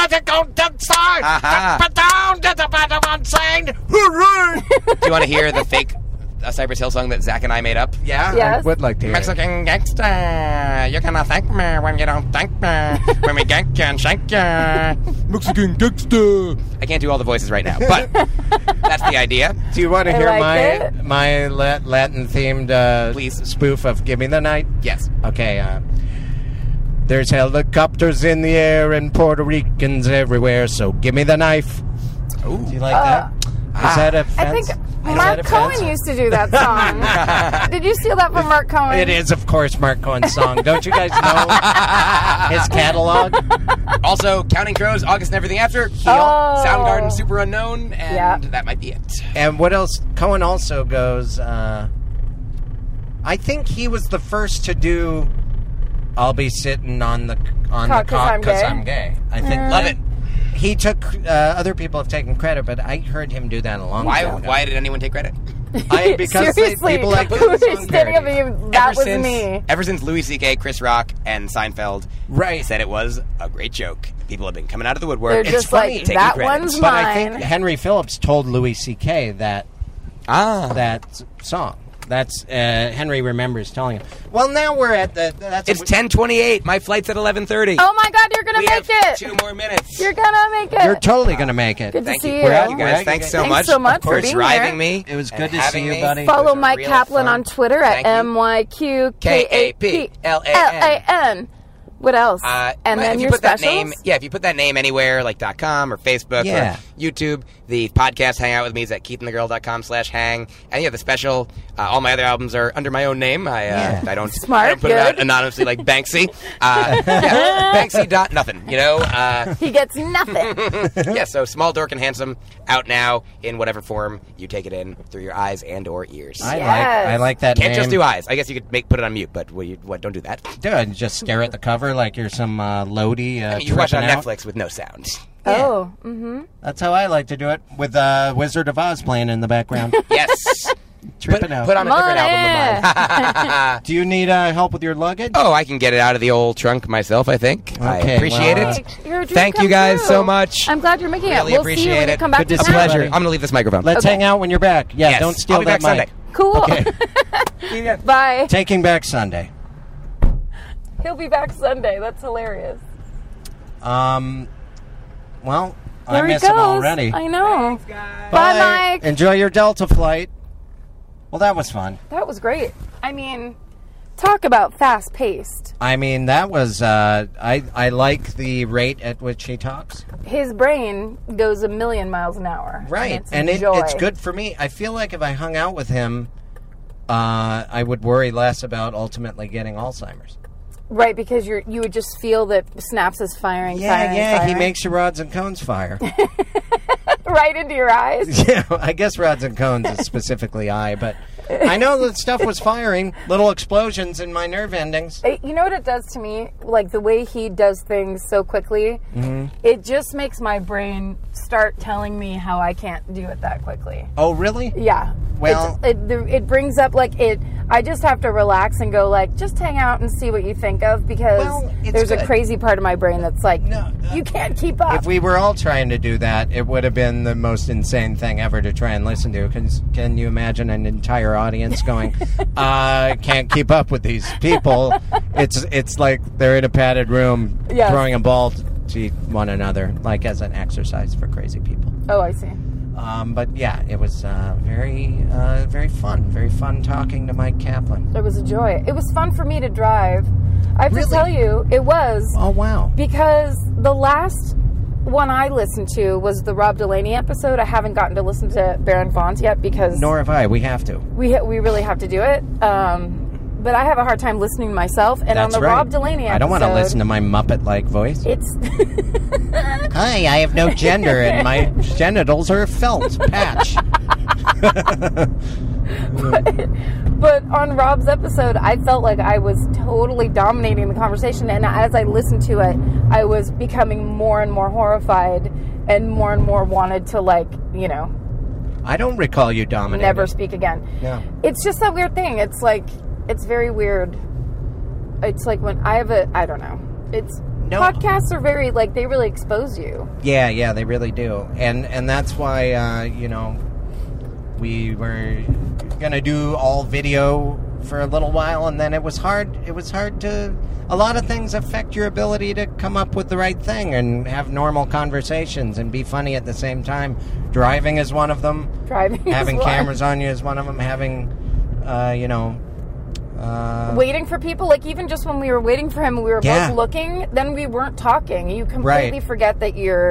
[SPEAKER 1] Do you want to hear the fake uh, Cypress Hill song that Zach and I made up?
[SPEAKER 5] Yeah,
[SPEAKER 6] Yes.
[SPEAKER 5] I would like to hear it.
[SPEAKER 1] Mexican gangster, you're gonna thank me when you don't thank me. When we gank you and shank you. Mexican gangster. I can't do all the voices right now, but that's the idea.
[SPEAKER 5] Do you want to
[SPEAKER 6] I
[SPEAKER 5] hear
[SPEAKER 6] like
[SPEAKER 5] my
[SPEAKER 6] it.
[SPEAKER 5] my La- Latin-themed uh,
[SPEAKER 1] Please.
[SPEAKER 5] spoof of "Give Me the Night"?
[SPEAKER 1] Yes.
[SPEAKER 5] Okay. Uh, there's helicopters in the air and Puerto Ricans everywhere, so give me the knife.
[SPEAKER 1] Ooh.
[SPEAKER 5] Do you like that? Is that
[SPEAKER 6] I
[SPEAKER 5] offense?
[SPEAKER 6] think Mark Cohen used to do that song. Did you steal that from Mark Cohen?
[SPEAKER 5] It is, of course, Mark Cohen's song. Don't you guys know his catalog?
[SPEAKER 1] Also, Counting Crows, August and Everything After, Heel,
[SPEAKER 6] Oh.
[SPEAKER 1] Soundgarden, Super Unknown, and
[SPEAKER 6] Yeah.
[SPEAKER 1] that might be it.
[SPEAKER 5] And what else? Cohen also goes, uh, I think he was the first to do I'll Be Sitting on the on
[SPEAKER 6] Cock
[SPEAKER 5] the
[SPEAKER 6] 'cause
[SPEAKER 5] cock
[SPEAKER 6] I'm
[SPEAKER 5] 'cause
[SPEAKER 6] gay?
[SPEAKER 5] I'm gay. I think
[SPEAKER 1] Love it.
[SPEAKER 5] He took, uh, other people have taken credit, but I heard him do that a long
[SPEAKER 1] Why
[SPEAKER 5] time ago.
[SPEAKER 1] Why did anyone take credit?
[SPEAKER 5] I, because they,
[SPEAKER 6] Seriously,
[SPEAKER 5] people like
[SPEAKER 6] who
[SPEAKER 5] doing
[SPEAKER 6] is
[SPEAKER 5] song
[SPEAKER 6] standing up
[SPEAKER 5] parodies.
[SPEAKER 6] and you, that
[SPEAKER 1] ever
[SPEAKER 6] was
[SPEAKER 1] since,
[SPEAKER 6] me.
[SPEAKER 1] Ever since Louis C K, Chris Rock, and Seinfeld
[SPEAKER 5] Right.
[SPEAKER 1] said it was a great joke, people have been coming out of the woodwork.
[SPEAKER 6] They're
[SPEAKER 1] It's
[SPEAKER 6] just
[SPEAKER 1] funny.
[SPEAKER 6] like,
[SPEAKER 1] Taking
[SPEAKER 6] that
[SPEAKER 1] credit.
[SPEAKER 6] one's
[SPEAKER 5] But
[SPEAKER 6] mine.
[SPEAKER 5] I think Henry Phillips told Louis C K that
[SPEAKER 1] Ah.
[SPEAKER 5] that song. That's uh, Henry remembers telling him. Well, now we're at the. That's
[SPEAKER 1] It's ten twenty-eight. My flight's at eleven thirty.
[SPEAKER 6] Oh my God, you're gonna
[SPEAKER 1] we
[SPEAKER 6] make
[SPEAKER 1] have
[SPEAKER 6] it.
[SPEAKER 1] two more minutes.
[SPEAKER 6] You're gonna make it.
[SPEAKER 5] You're totally gonna make it.
[SPEAKER 6] Good to
[SPEAKER 1] Thank
[SPEAKER 6] see
[SPEAKER 1] you.
[SPEAKER 6] you.
[SPEAKER 5] We're out,
[SPEAKER 1] You
[SPEAKER 5] We're
[SPEAKER 1] guys,
[SPEAKER 5] out.
[SPEAKER 1] thanks so
[SPEAKER 6] Thanks
[SPEAKER 1] much
[SPEAKER 6] so much
[SPEAKER 1] for
[SPEAKER 6] for being
[SPEAKER 1] driving
[SPEAKER 6] here.
[SPEAKER 1] me.
[SPEAKER 5] It was
[SPEAKER 1] and
[SPEAKER 5] good to see
[SPEAKER 1] having
[SPEAKER 5] you,
[SPEAKER 1] me.
[SPEAKER 5] buddy.
[SPEAKER 1] It was
[SPEAKER 6] Follow
[SPEAKER 1] a
[SPEAKER 6] Mike
[SPEAKER 1] real
[SPEAKER 6] Kaplan
[SPEAKER 1] fun-
[SPEAKER 6] on Twitter at
[SPEAKER 1] Thank you.
[SPEAKER 6] M Y Q
[SPEAKER 1] K A P L A N.
[SPEAKER 6] N. What else?
[SPEAKER 1] Uh,
[SPEAKER 6] and
[SPEAKER 1] well,
[SPEAKER 6] then
[SPEAKER 1] if you
[SPEAKER 6] your
[SPEAKER 1] put
[SPEAKER 6] specials?
[SPEAKER 1] that name, yeah, if you put that name anywhere, like .com or Facebook
[SPEAKER 5] Yeah.
[SPEAKER 1] or YouTube, the podcast Hang Out With Me is at keithandthegirl.com slash hang. And yeah, the special, uh, all my other albums are under my own name. I, uh,
[SPEAKER 5] Yeah.
[SPEAKER 1] I don't,
[SPEAKER 6] Smart,
[SPEAKER 1] I don't put it out
[SPEAKER 6] good.
[SPEAKER 1] anonymously like Banksy. Uh, yeah, Banksy dot nothing, you know? Uh,
[SPEAKER 6] He gets nothing.
[SPEAKER 1] yeah, so Small, Dork, and Handsome out now in whatever form you take it in through your eyes and or ears.
[SPEAKER 5] I
[SPEAKER 6] Yes.
[SPEAKER 5] like. I like that
[SPEAKER 1] Can't
[SPEAKER 5] name.
[SPEAKER 1] just do eyes. I guess you could make put it on mute, but well, you, what? Don't do that.
[SPEAKER 5] Do it. Just stare at the cover like you're some uh, Lodi. Uh,
[SPEAKER 1] I mean, you watch it on
[SPEAKER 5] tripping out.
[SPEAKER 1] Netflix with no sound.
[SPEAKER 6] Oh, mm-hmm.
[SPEAKER 5] That's how I like to do it, with uh, Wizard of Oz playing in the background.
[SPEAKER 1] Yes.
[SPEAKER 5] Tripping
[SPEAKER 1] put,
[SPEAKER 5] out.
[SPEAKER 1] put on a different
[SPEAKER 6] Money.
[SPEAKER 1] album of mine.
[SPEAKER 5] Do you need uh, help with your luggage?
[SPEAKER 1] Oh, I can get it out of the old trunk myself, I think. I
[SPEAKER 5] Okay,
[SPEAKER 1] appreciate
[SPEAKER 5] well,
[SPEAKER 1] it.
[SPEAKER 6] Your dream
[SPEAKER 1] Thank you
[SPEAKER 6] come
[SPEAKER 1] guys
[SPEAKER 6] true.
[SPEAKER 1] so much.
[SPEAKER 6] I'm glad you're making
[SPEAKER 1] Really
[SPEAKER 6] it. We'll see you
[SPEAKER 1] appreciate
[SPEAKER 6] when you
[SPEAKER 1] it.
[SPEAKER 6] come back
[SPEAKER 5] Good to
[SPEAKER 6] to
[SPEAKER 5] see
[SPEAKER 1] A
[SPEAKER 5] you,
[SPEAKER 6] town.
[SPEAKER 1] pleasure.
[SPEAKER 5] buddy.
[SPEAKER 1] I'm going to leave this microphone.
[SPEAKER 5] Let's
[SPEAKER 6] Okay.
[SPEAKER 5] hang out when you're back. Yeah,
[SPEAKER 1] Yes.
[SPEAKER 5] don't steal
[SPEAKER 1] I'll be
[SPEAKER 5] that
[SPEAKER 1] back
[SPEAKER 5] mic.
[SPEAKER 1] Sunday.
[SPEAKER 6] Cool.
[SPEAKER 5] Okay.
[SPEAKER 6] Bye.
[SPEAKER 5] Taking Back Sunday.
[SPEAKER 6] He'll be back Sunday. That's hilarious.
[SPEAKER 5] Um, well,
[SPEAKER 6] There
[SPEAKER 5] I
[SPEAKER 6] he
[SPEAKER 5] miss
[SPEAKER 6] goes.
[SPEAKER 5] him already.
[SPEAKER 6] I know. Bye, Mike.
[SPEAKER 5] Enjoy your Delta flight. Well, that was fun.
[SPEAKER 6] That was great. I mean, talk about fast paced.
[SPEAKER 5] I mean, that was. Uh, I I like the rate at which he talks.
[SPEAKER 6] His brain goes a million miles an hour.
[SPEAKER 5] Right,
[SPEAKER 6] And, it's,
[SPEAKER 5] and it,
[SPEAKER 6] joy.
[SPEAKER 5] it's good for me. I feel like if I hung out with him, uh, I would worry less about ultimately getting Alzheimer's.
[SPEAKER 6] Right, because you're you would just feel that Snaps is firing,
[SPEAKER 5] Yeah,
[SPEAKER 6] firing,
[SPEAKER 5] yeah,
[SPEAKER 6] firing.
[SPEAKER 5] he makes your rods and cones fire.
[SPEAKER 6] right into your eyes.
[SPEAKER 5] Yeah, I guess rods and cones is specifically eye, but I know that stuff was firing, little explosions in my nerve endings.
[SPEAKER 6] It- you know what it does to me? Like the way he does things so quickly,
[SPEAKER 5] Mm-hmm.
[SPEAKER 6] it just makes my brain start telling me how I can't do it that quickly.
[SPEAKER 5] Oh, really?
[SPEAKER 6] Yeah.
[SPEAKER 5] Well-
[SPEAKER 6] It's, it, the- it brings up like it. I just have to relax and go like, just hang out and see what you think of because
[SPEAKER 5] Well, it's
[SPEAKER 6] there's
[SPEAKER 5] good.
[SPEAKER 6] a crazy part of my brain that's like,
[SPEAKER 5] No, uh,
[SPEAKER 6] you can't keep up.
[SPEAKER 5] If we were all trying to do that, it would have been the most insane thing ever to try and listen to. Can, can you imagine an entire audience going, I can't keep up with these people? It's it's like they're in a padded room
[SPEAKER 6] Yes.
[SPEAKER 5] throwing a ball to one another, like as an exercise for crazy people.
[SPEAKER 6] oh, I see.
[SPEAKER 5] Um, but yeah, it was uh, very, uh, very fun. Very fun talking to Mike Kaplan.
[SPEAKER 6] It was a joy. It was fun for me to drive. I have
[SPEAKER 5] Really?
[SPEAKER 6] to tell you, it was.
[SPEAKER 5] Oh, wow.
[SPEAKER 6] Because the last one I listened to was the Rob Delaney episode. I haven't gotten to listen to Baron Vaughns yet because
[SPEAKER 5] Nor have I. We have to.
[SPEAKER 6] we we really have to do it. Um, but I have a hard time listening to myself. And
[SPEAKER 5] That's
[SPEAKER 6] on the
[SPEAKER 5] right.
[SPEAKER 6] Rob Delaney episode,
[SPEAKER 5] I don't want to listen to my Muppet-like voice.
[SPEAKER 6] It's
[SPEAKER 5] Hi, I have no gender, and my genitals are a felt patch.
[SPEAKER 6] But on Rob's episode, I felt like I was totally dominating the conversation. And as I listened to it, I was becoming more and more horrified and more and more wanted to, like, you know,
[SPEAKER 5] I don't recall you dominating.
[SPEAKER 6] never speak again.
[SPEAKER 5] No.
[SPEAKER 6] It's just that weird thing. It's like, it's very weird. It's like when I have a, I don't know. It's,
[SPEAKER 5] No.
[SPEAKER 6] podcasts are very, like, they really expose you.
[SPEAKER 5] Yeah, yeah, they really do, and and that's why uh, you know we were gonna do all video for a little while, and then it was hard. It was hard to. A lot of things affect your ability to come up with the right thing and have normal conversations and be funny at the same time. Driving is one of them.
[SPEAKER 6] Driving is
[SPEAKER 5] Having
[SPEAKER 6] one.
[SPEAKER 5] cameras on you is one of them. Having, uh, you know. Uh,
[SPEAKER 6] Waiting for people, like even just when we were waiting for him, we were
[SPEAKER 5] Yeah.
[SPEAKER 6] both looking, then we weren't talking. You completely
[SPEAKER 5] Right.
[SPEAKER 6] forget that you're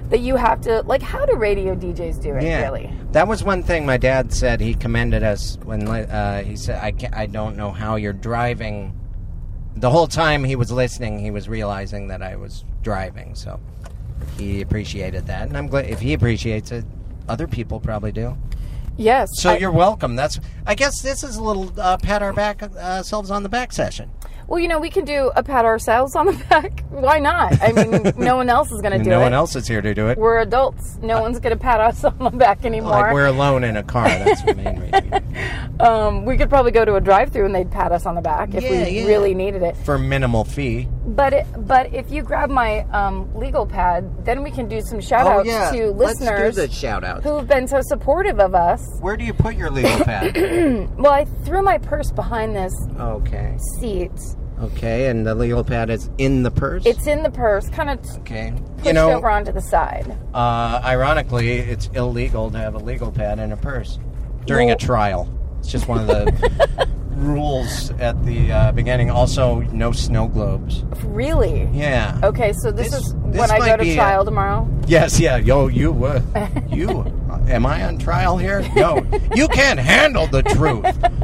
[SPEAKER 6] that you have to, like, how do radio D Js do it,
[SPEAKER 5] Yeah.
[SPEAKER 6] really?
[SPEAKER 5] That was one thing my dad said. He commended us when uh, he said, I, can't, I don't know how you're driving. The whole time he was listening, he was realizing that I was driving. So he appreciated that. And I'm glad if he appreciates it, other people probably do.
[SPEAKER 6] Yes.
[SPEAKER 5] So
[SPEAKER 6] I-
[SPEAKER 5] you're welcome. That's. I guess this is a little uh, pat our back uh, ourselves on the back session.
[SPEAKER 6] Well, you know, we can do a pat ourselves on the back. Why not? I mean, no one else is going to do
[SPEAKER 5] no
[SPEAKER 6] it.
[SPEAKER 5] one else is here to do it.
[SPEAKER 6] We're adults. No one's going to pat us on the back anymore.
[SPEAKER 5] Like we're alone in a car. That's the main reason.
[SPEAKER 6] um, we could probably go to a drive-through and they'd pat us on the back if
[SPEAKER 5] Yeah,
[SPEAKER 6] we
[SPEAKER 5] yeah.
[SPEAKER 6] really needed it.
[SPEAKER 5] For minimal fee.
[SPEAKER 6] But it, but if you grab my um, legal pad, then we can do some shout-outs to listeners
[SPEAKER 5] Let's do the shout-outs.
[SPEAKER 6] who have been so supportive of us.
[SPEAKER 5] Where do you put your legal pad?
[SPEAKER 6] Well, I threw my purse behind this
[SPEAKER 5] Okay.
[SPEAKER 6] seat.
[SPEAKER 5] Okay, and the legal pad is in the purse?
[SPEAKER 6] It's in the purse, kind of
[SPEAKER 5] okay.
[SPEAKER 6] pushed
[SPEAKER 5] You know,
[SPEAKER 6] over onto the side.
[SPEAKER 5] uh, ironically, it's illegal to have a legal pad in a purse during
[SPEAKER 6] Well-
[SPEAKER 5] a trial. It's just one of the rules at the uh, beginning. Also, no snow globes.
[SPEAKER 6] Really?
[SPEAKER 5] Yeah.
[SPEAKER 6] Okay, so this,
[SPEAKER 5] This-
[SPEAKER 6] is
[SPEAKER 5] this
[SPEAKER 6] when I
[SPEAKER 5] might
[SPEAKER 6] go to
[SPEAKER 5] be a-
[SPEAKER 6] trial tomorrow.
[SPEAKER 5] Yes, yeah. Yo, you, uh, you, uh, am I on trial here? No, you can't handle the truth.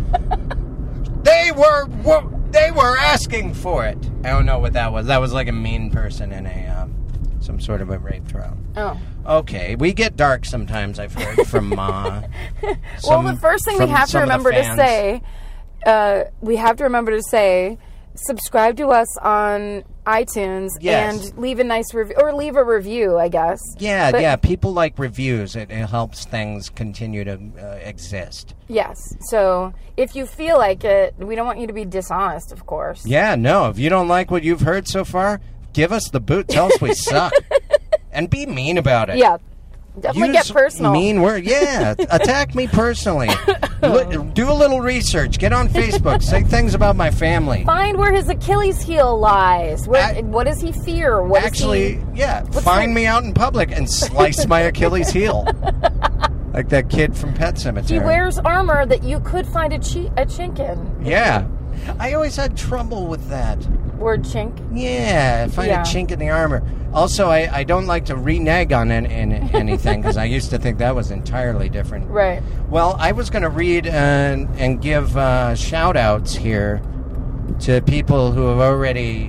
[SPEAKER 5] They were, were, they were asking for it. I don't know what that was. That was like a mean person in a, um, some sort of a rape trial.
[SPEAKER 6] Oh.
[SPEAKER 5] Okay, we get dark sometimes. I've heard from uh,
[SPEAKER 6] Well,
[SPEAKER 5] some-
[SPEAKER 6] the first thing we
[SPEAKER 5] from
[SPEAKER 6] have to
[SPEAKER 5] some of the
[SPEAKER 6] remember to
[SPEAKER 5] fans.
[SPEAKER 6] say, uh, we have to remember to say, subscribe to us on iTunes
[SPEAKER 5] Yes.
[SPEAKER 6] and leave a nice review, or leave a review, I guess.
[SPEAKER 5] Yeah,
[SPEAKER 6] But-
[SPEAKER 5] yeah. People like reviews. It, it helps things continue to uh, exist.
[SPEAKER 6] Yes. So if you feel like it, we don't want you to be dishonest, of course.
[SPEAKER 5] Yeah, no. If you don't like what you've heard so far, give us the boot. Tell us we suck, and be mean about it.
[SPEAKER 6] Yeah. Definitely
[SPEAKER 5] Use
[SPEAKER 6] get personal.
[SPEAKER 5] Mean word. Yeah, attack me personally. L- do a little research. Get on Facebook. Say things about my family.
[SPEAKER 6] Find where his Achilles heel lies. Where,
[SPEAKER 5] Ac-
[SPEAKER 6] what does he fear? What is
[SPEAKER 5] Actually,
[SPEAKER 6] he,
[SPEAKER 5] yeah.
[SPEAKER 6] what's
[SPEAKER 5] Find
[SPEAKER 6] the-
[SPEAKER 5] me out in public and slice my Achilles heel, like that kid from Pet Sematary.
[SPEAKER 6] he wears armor that you could find a, chi- a chink in.
[SPEAKER 5] Yeah, I always had trouble with that.
[SPEAKER 6] Word chink.
[SPEAKER 5] Yeah, find
[SPEAKER 6] Yeah.
[SPEAKER 5] a chink in the armor. Also, I, I don't like to renege on an, an, anything because I used to think that was entirely different.
[SPEAKER 6] Right.
[SPEAKER 5] Well, I was going to read and, and give uh, shout-outs here to people who have already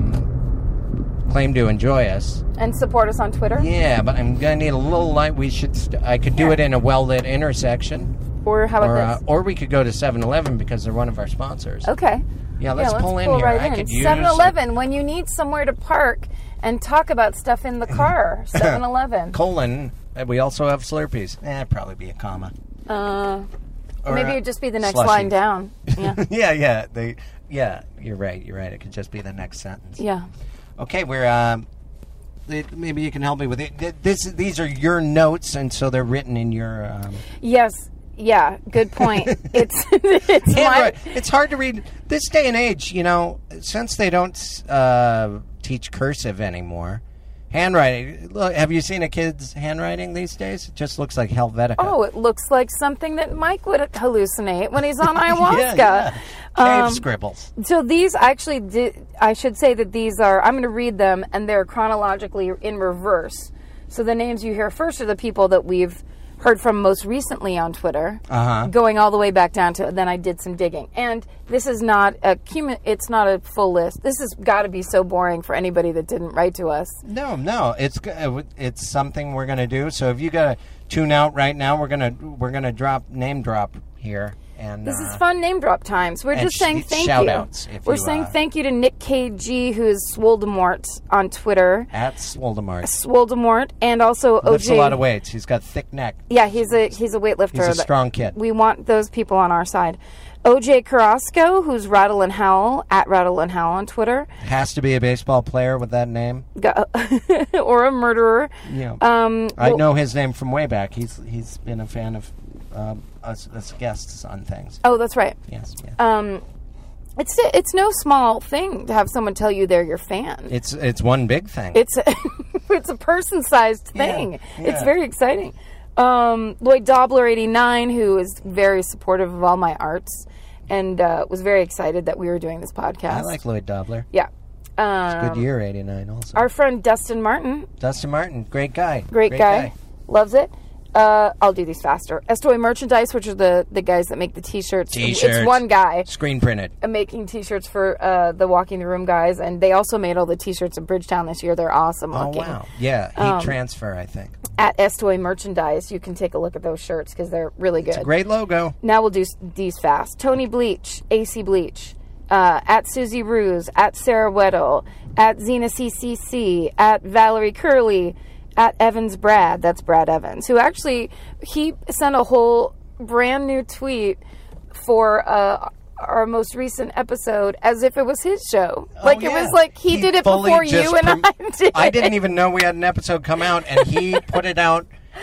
[SPEAKER 5] um, claimed to enjoy us.
[SPEAKER 6] And support us on Twitter.
[SPEAKER 5] Yeah, but I'm going to need a little light. We should. St- I could do
[SPEAKER 6] Yeah.
[SPEAKER 5] it in a well-lit intersection.
[SPEAKER 6] Or how about
[SPEAKER 5] Or, uh,
[SPEAKER 6] this?
[SPEAKER 5] or we could go to seven eleven because they're one of our sponsors.
[SPEAKER 6] Okay.
[SPEAKER 5] Yeah, let's
[SPEAKER 6] yeah,
[SPEAKER 5] pull
[SPEAKER 6] let's
[SPEAKER 5] in
[SPEAKER 6] pull
[SPEAKER 5] here.
[SPEAKER 6] right
[SPEAKER 5] I
[SPEAKER 6] in.
[SPEAKER 5] could use
[SPEAKER 6] seven eleven, when you need somewhere to park and talk about stuff in the car. seven eleven.
[SPEAKER 5] Colon. uh, We also have Slurpees. Eh, it'd probably be a comma.
[SPEAKER 6] Uh,
[SPEAKER 5] Or,
[SPEAKER 6] maybe
[SPEAKER 5] uh,
[SPEAKER 6] it'd just be the next
[SPEAKER 5] slushy.
[SPEAKER 6] line down. Yeah.
[SPEAKER 5] yeah, yeah. They. Yeah, you're right. You're right. It could just be the next sentence.
[SPEAKER 6] Yeah.
[SPEAKER 5] Okay, we're. Um, it- maybe you can help me with it. Th- This, these are your notes, and so they're written in your. Um,
[SPEAKER 6] Yes. Yeah. Good point. it's it's my.
[SPEAKER 5] handwriting. It's hard to read this day and age. You know, since they don't uh, teach cursive anymore, handwriting. Look, have you seen a kid's handwriting these days? It just looks like Helvetica.
[SPEAKER 6] Oh, it looks like something that Mike would hallucinate when he's on ayahuasca.
[SPEAKER 5] yeah, yeah. Cave
[SPEAKER 6] Um,
[SPEAKER 5] scribbles.
[SPEAKER 6] So these actually did, I should say that these are, I'm going to read them and they're chronologically in reverse. So the names you hear first are the people that we've heard from most recently on Twitter,
[SPEAKER 5] Uh-huh.
[SPEAKER 6] going all the way back down to, then I did some digging. And this is not a, cumu- it's not a full list. This has got to be so boring for anybody that didn't write to us.
[SPEAKER 5] No, no, it's g- uh, it's something we're gonna do. So if you gotta tune out right now, we're gonna we're gonna drop name drop here, and
[SPEAKER 6] This
[SPEAKER 5] uh,
[SPEAKER 6] is fun name drop times. We're
[SPEAKER 5] and
[SPEAKER 6] just
[SPEAKER 5] sh-
[SPEAKER 6] saying thank
[SPEAKER 5] shout-outs,
[SPEAKER 6] you.
[SPEAKER 5] if
[SPEAKER 6] We're
[SPEAKER 5] you,
[SPEAKER 6] saying
[SPEAKER 5] uh,
[SPEAKER 6] thank you to Nick K G, who is Swoldemort on Twitter.
[SPEAKER 5] at Swoldemart.
[SPEAKER 6] Swoldemort, and also O J.
[SPEAKER 5] Lifts a lot of weights. He's got thick neck.
[SPEAKER 6] Yeah, he's a he's a weightlifter.
[SPEAKER 5] He's a
[SPEAKER 6] that-
[SPEAKER 5] strong kid.
[SPEAKER 6] We want those people on our side. O J Carrasco, who's Rattle and Howl, at Rattle and Howl on Twitter,
[SPEAKER 5] Has to be a baseball player with that name.
[SPEAKER 6] Go- or a murderer.
[SPEAKER 5] Yeah,
[SPEAKER 6] Um,
[SPEAKER 5] I
[SPEAKER 6] well-
[SPEAKER 5] know his name from way back. He's he's been a fan of um, us as guests on things.
[SPEAKER 6] Oh, that's right.
[SPEAKER 5] Yes, yeah.
[SPEAKER 6] Um, it's it's no small thing to have someone tell you they're your fan.
[SPEAKER 5] it's it's one big thing.
[SPEAKER 6] It's a, it's a person-sized thing.
[SPEAKER 5] Yeah,
[SPEAKER 6] It's
[SPEAKER 5] yeah.
[SPEAKER 6] very exciting. Um, Lloyd Dobler eighty-nine, who is very supportive of all my arts, and uh, was very excited that we were doing this podcast.
[SPEAKER 5] I like Lloyd Dobler.
[SPEAKER 6] Yeah. Um,
[SPEAKER 5] Good year, eighty-nine also.
[SPEAKER 6] Our friend Dustin Martin.
[SPEAKER 5] Dustin Martin, great guy.
[SPEAKER 6] Great, great guy. guy. Loves it. Uh, I'll do these faster. Estoy Merchandise, which are the, the guys that make the T-shirts.
[SPEAKER 5] T-shirts.
[SPEAKER 6] It's one guy.
[SPEAKER 5] Screen printed.
[SPEAKER 6] Making T-shirts for uh, the Walking the Room guys. And they also made all the T-shirts in Bridgetown this year. They're awesome
[SPEAKER 5] oh,
[SPEAKER 6] looking.
[SPEAKER 5] Oh, wow. Yeah, heat um, transfer, I think.
[SPEAKER 6] At Estoy Merchandise, you can take a look at those shirts because they're really good.
[SPEAKER 5] It's a great logo.
[SPEAKER 6] Now we'll do these fast. Tony Bleach, A C Bleach. Uh, at Susie Ruse, at Sarah Weddle, at Zena C C C, at Valerie Curley, at Evans Brad, that's Brad Evans, who actually, he sent a whole brand new tweet for uh, our most recent episode as if it was his show.
[SPEAKER 5] Oh,
[SPEAKER 6] like,
[SPEAKER 5] yeah.
[SPEAKER 6] it was like he, he did it before you and prom- I did.
[SPEAKER 5] I didn't even know we had an episode come out, and he put it out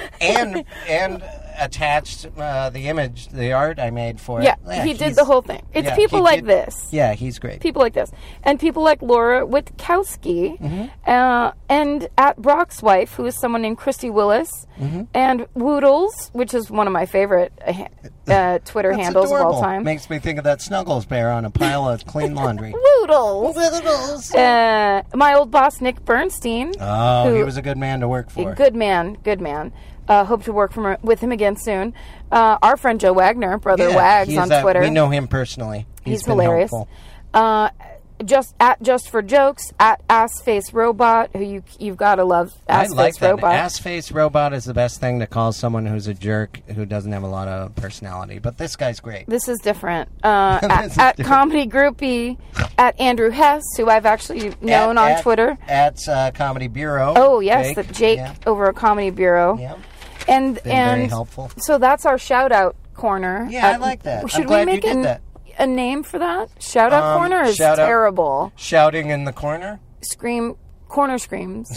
[SPEAKER 5] and and attached uh, the image, the art I made for
[SPEAKER 6] yeah,
[SPEAKER 5] it. Yeah,
[SPEAKER 6] he did the whole thing. It's yeah, people like
[SPEAKER 5] did,
[SPEAKER 6] this.
[SPEAKER 5] Yeah, he's great.
[SPEAKER 6] People like this. And people like Laura Witkowski, mm-hmm. uh, and at Brock's wife, who is someone named Christy Willis, mm-hmm. and Woodles, which is one of my favorite uh, uh, Twitter handles
[SPEAKER 5] adorable.
[SPEAKER 6] of all time.
[SPEAKER 5] Makes me think of that Snuggles bear on a pile of clean laundry.
[SPEAKER 6] Woodles. Woodles. Uh, my old boss, Nick Bernstein.
[SPEAKER 5] Oh, who, he was a good man to work for.
[SPEAKER 6] Good man, good man. Uh, hope to work from, with him again soon. Uh, our friend Joe Wagner, Brother
[SPEAKER 5] yeah,
[SPEAKER 6] Wags on
[SPEAKER 5] a,
[SPEAKER 6] Twitter.
[SPEAKER 5] We know him personally. He's,
[SPEAKER 6] He's
[SPEAKER 5] been
[SPEAKER 6] hilarious. Uh, just at Just for Jokes, at Assface Robot, who you you've got to love. Assface
[SPEAKER 5] I like that.
[SPEAKER 6] Robot.
[SPEAKER 5] Assface Robot is the best thing to call someone who's a jerk who doesn't have a lot of personality. But this guy's great.
[SPEAKER 6] This is different. Uh,
[SPEAKER 5] this
[SPEAKER 6] at
[SPEAKER 5] is
[SPEAKER 6] at
[SPEAKER 5] different.
[SPEAKER 6] Comedy Groupie, at Andrew Hess, who I've actually known
[SPEAKER 5] at,
[SPEAKER 6] on
[SPEAKER 5] at,
[SPEAKER 6] Twitter.
[SPEAKER 5] At uh, Comedy Bureau.
[SPEAKER 6] Oh yes,
[SPEAKER 5] Jake,
[SPEAKER 6] the Jake
[SPEAKER 5] yeah.
[SPEAKER 6] over at Comedy Bureau.
[SPEAKER 5] Yeah.
[SPEAKER 6] And
[SPEAKER 5] Been
[SPEAKER 6] and
[SPEAKER 5] very helpful.
[SPEAKER 6] So that's our shout out corner.
[SPEAKER 5] Yeah,
[SPEAKER 6] at,
[SPEAKER 5] I like that.
[SPEAKER 6] Should
[SPEAKER 5] I'm glad
[SPEAKER 6] we make
[SPEAKER 5] you did
[SPEAKER 6] an,
[SPEAKER 5] that.
[SPEAKER 6] a name for that? Shout out
[SPEAKER 5] Um,
[SPEAKER 6] corner is
[SPEAKER 5] shout out-
[SPEAKER 6] terrible.
[SPEAKER 5] Shouting in the corner.
[SPEAKER 6] Scream corner screams.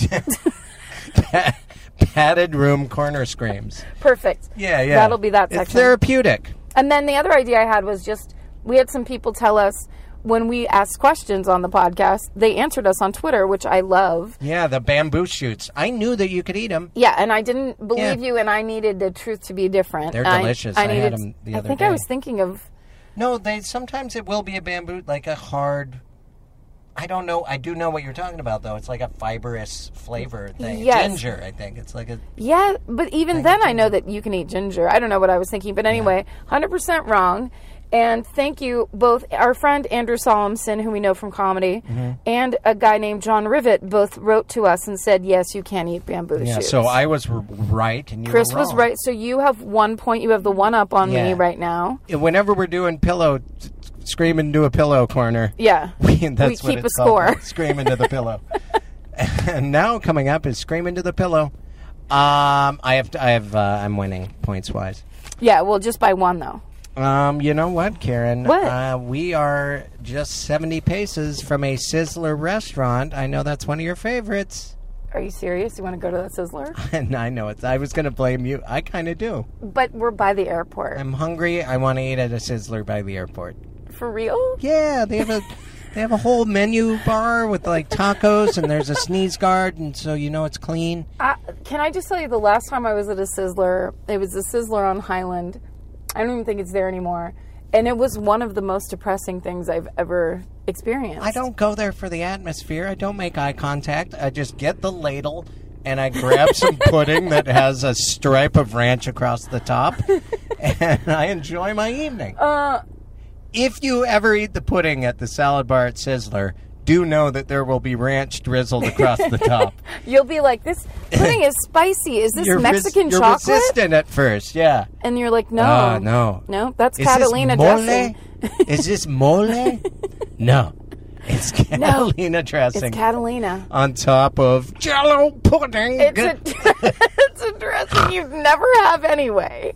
[SPEAKER 5] Padded room corner screams.
[SPEAKER 6] Perfect.
[SPEAKER 5] Yeah, yeah.
[SPEAKER 6] That'll be that
[SPEAKER 5] it's
[SPEAKER 6] section.
[SPEAKER 5] therapeutic.
[SPEAKER 6] And then the other idea I had was just we had some people tell us when we asked questions on the podcast, they answered us on Twitter, which I love.
[SPEAKER 5] Yeah, the bamboo shoots. I knew that you could eat them.
[SPEAKER 6] Yeah, and I didn't believe
[SPEAKER 5] Yeah.
[SPEAKER 6] you, and I needed the truth to be different.
[SPEAKER 5] They're
[SPEAKER 6] I,
[SPEAKER 5] delicious.
[SPEAKER 6] I,
[SPEAKER 5] I
[SPEAKER 6] needed,
[SPEAKER 5] had 'em the
[SPEAKER 6] I
[SPEAKER 5] other
[SPEAKER 6] think
[SPEAKER 5] day.
[SPEAKER 6] I was thinking of...
[SPEAKER 5] No, they sometimes it will be a bamboo, like a hard... I don't know. I do know what you're talking about, though. It's like a fibrous flavor thing.
[SPEAKER 6] Yes.
[SPEAKER 5] Ginger, I think. It's like a...
[SPEAKER 6] Yeah, but even then I know that you can eat ginger. I don't know what I was thinking. But anyway, one hundred percent wrong. And thank you, both our friend Andrew Solomson, who we know from comedy, mm-hmm. and a guy named John Rivet both wrote to us and said, yes, you can eat bamboo
[SPEAKER 5] Yeah,
[SPEAKER 6] shoots.
[SPEAKER 5] so I was r- right and you
[SPEAKER 6] Chris
[SPEAKER 5] were wrong.
[SPEAKER 6] was right. So you have one point. You have the one up on
[SPEAKER 5] Yeah.
[SPEAKER 6] me right now.
[SPEAKER 5] Whenever we're doing pillow... T- Scream into a pillow corner.
[SPEAKER 6] Yeah.
[SPEAKER 5] We, that's
[SPEAKER 6] we
[SPEAKER 5] what
[SPEAKER 6] keep
[SPEAKER 5] it's
[SPEAKER 6] a score.
[SPEAKER 5] Called. Scream into the pillow. And now coming up is Scream into the pillow. Um, I have, to, I have, uh, I'm winning points wise.
[SPEAKER 6] Yeah, well, just by one though.
[SPEAKER 5] Um, you know what, Karen?
[SPEAKER 6] What?
[SPEAKER 5] Uh, we are just seventy paces from a Sizzler restaurant. I know that's one of your favorites.
[SPEAKER 6] Are you serious? You want to go to that Sizzler?
[SPEAKER 5] And I know it. I was going to blame you. I kind of do.
[SPEAKER 6] But we're by the airport.
[SPEAKER 5] I'm hungry. I want to eat at a Sizzler by the airport.
[SPEAKER 6] For real?
[SPEAKER 5] Yeah, they have a they have a whole menu bar with like tacos, and there's a sneeze guard, and so you know it's clean.
[SPEAKER 6] Uh, can I just tell you, the last time I was at a Sizzler, it was a Sizzler on Highland. I don't even think it's there anymore. And it was one of the most depressing things I've ever experienced.
[SPEAKER 5] I don't go there for the atmosphere. I don't make eye contact. I just get the ladle, and I grab some pudding that has a stripe of ranch across the top, and I enjoy my evening.
[SPEAKER 6] Uh...
[SPEAKER 5] If you ever eat the pudding at the salad bar at Sizzler, do know that there will be ranch drizzled across the top.
[SPEAKER 6] You'll be like, this pudding is spicy. Is this
[SPEAKER 5] you're
[SPEAKER 6] Mexican
[SPEAKER 5] res- you're
[SPEAKER 6] chocolate?
[SPEAKER 5] You're resistant at first, yeah.
[SPEAKER 6] And you're like, no.
[SPEAKER 5] Uh, no.
[SPEAKER 6] No, that's
[SPEAKER 5] is
[SPEAKER 6] Catalina
[SPEAKER 5] this mole?
[SPEAKER 6] dressing.
[SPEAKER 5] Is this mole? No. It's Catalina
[SPEAKER 6] no,
[SPEAKER 5] dressing.
[SPEAKER 6] It's Catalina.
[SPEAKER 5] On top of Jell-O pudding.
[SPEAKER 6] It's a, it's a dressing you'd never have anyway.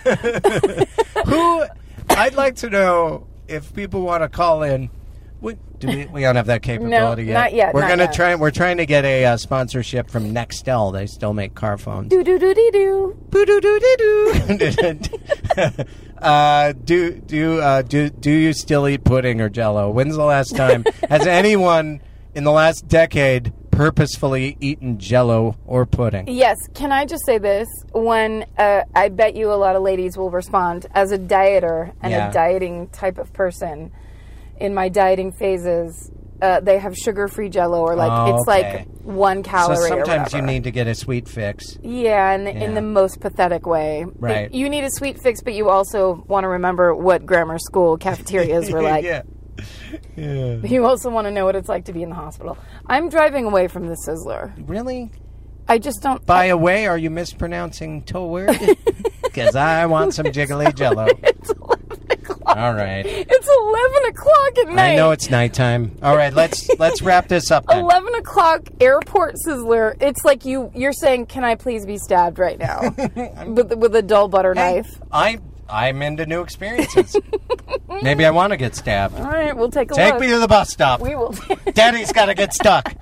[SPEAKER 5] Who... I'd like to know if people want to call in. We, do we, we don't have that capability
[SPEAKER 6] no,
[SPEAKER 5] yet.
[SPEAKER 6] not yet.
[SPEAKER 5] We're
[SPEAKER 6] not
[SPEAKER 5] gonna
[SPEAKER 6] yet.
[SPEAKER 5] try. We're trying to get a uh, sponsorship from Nextel. They still make car phones.
[SPEAKER 6] Do do do dee do.
[SPEAKER 5] Boo doo doo dee doo. Uh, do do uh, do do you still eat pudding or Jell-O? When's the last time has anyone in the last decade purposefully eaten Jell-O or pudding?
[SPEAKER 6] Yes. Can I just say this? When uh, I bet you a lot of ladies will respond, as a dieter and
[SPEAKER 5] Yeah.
[SPEAKER 6] a dieting type of person, in my dieting phases, uh, they have sugar-free Jell-O, or like
[SPEAKER 5] Oh,
[SPEAKER 6] it's
[SPEAKER 5] okay.
[SPEAKER 6] like one calorie.
[SPEAKER 5] So
[SPEAKER 6] or
[SPEAKER 5] sometimes you
[SPEAKER 6] whatever.
[SPEAKER 5] need to get a sweet fix.
[SPEAKER 6] Yeah, in the,
[SPEAKER 5] Yeah.
[SPEAKER 6] in the most pathetic way.
[SPEAKER 5] Right.
[SPEAKER 6] Like, you need a sweet fix, but you also want to remember what grammar school cafeterias were like.
[SPEAKER 5] yeah. Yeah.
[SPEAKER 6] You also want to know what it's like to be in the hospital. I'm driving away from the Sizzler.
[SPEAKER 5] Really?
[SPEAKER 6] I just don't.
[SPEAKER 5] By a way, are you mispronouncing toward? Because I want some jiggly Jello.
[SPEAKER 6] It's eleven o'clock.
[SPEAKER 5] All right.
[SPEAKER 6] It's eleven o'clock at night.
[SPEAKER 5] I know it's nighttime. All right, let's let's wrap this up then.
[SPEAKER 6] Eleven o'clock airport Sizzler. It's like you you're saying, "Can I please be stabbed right now with with a dull butter
[SPEAKER 5] Hey,
[SPEAKER 6] knife?"
[SPEAKER 5] I I'm into new experiences. Maybe I want to get stabbed.
[SPEAKER 6] All right, we'll take a
[SPEAKER 5] Take
[SPEAKER 6] look.
[SPEAKER 5] me to the bus stop.
[SPEAKER 6] We will.
[SPEAKER 5] Daddy's got to get stuck.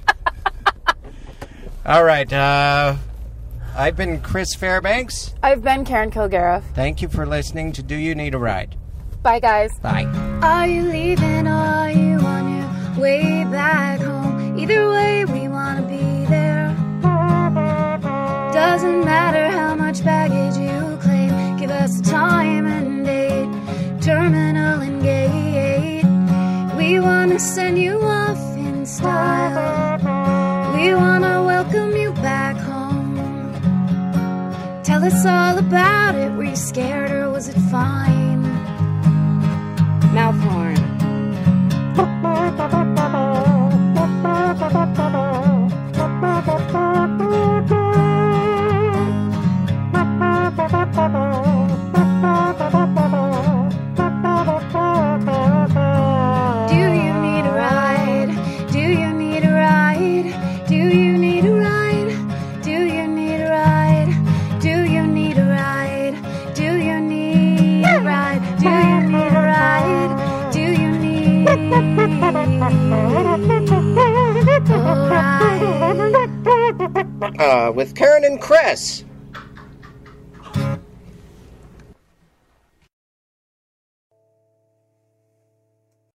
[SPEAKER 5] All right. Uh, I've been Chris Fairbanks.
[SPEAKER 6] I've been Karen Kilgariff.
[SPEAKER 5] Thank you for listening to Do You Need a Ride?
[SPEAKER 6] Bye, guys.
[SPEAKER 5] Bye.
[SPEAKER 4] Are you leaving or are you on your way back home? Either way, we want to be there. Doesn't matter how much baggage you claim. Give us a time and date, terminal and gate. We want to send you off in style. We want to welcome you back home. Tell us all about it. Were you scared or was it fine? Mouth horn. Do you need a ride? Do you need a ride? Do you need a ride? Do you need a ride? Do you need a ride? Do you need a ride? Do you need a ride? Do you need a ride?
[SPEAKER 5] Uh, with Karen and Chris.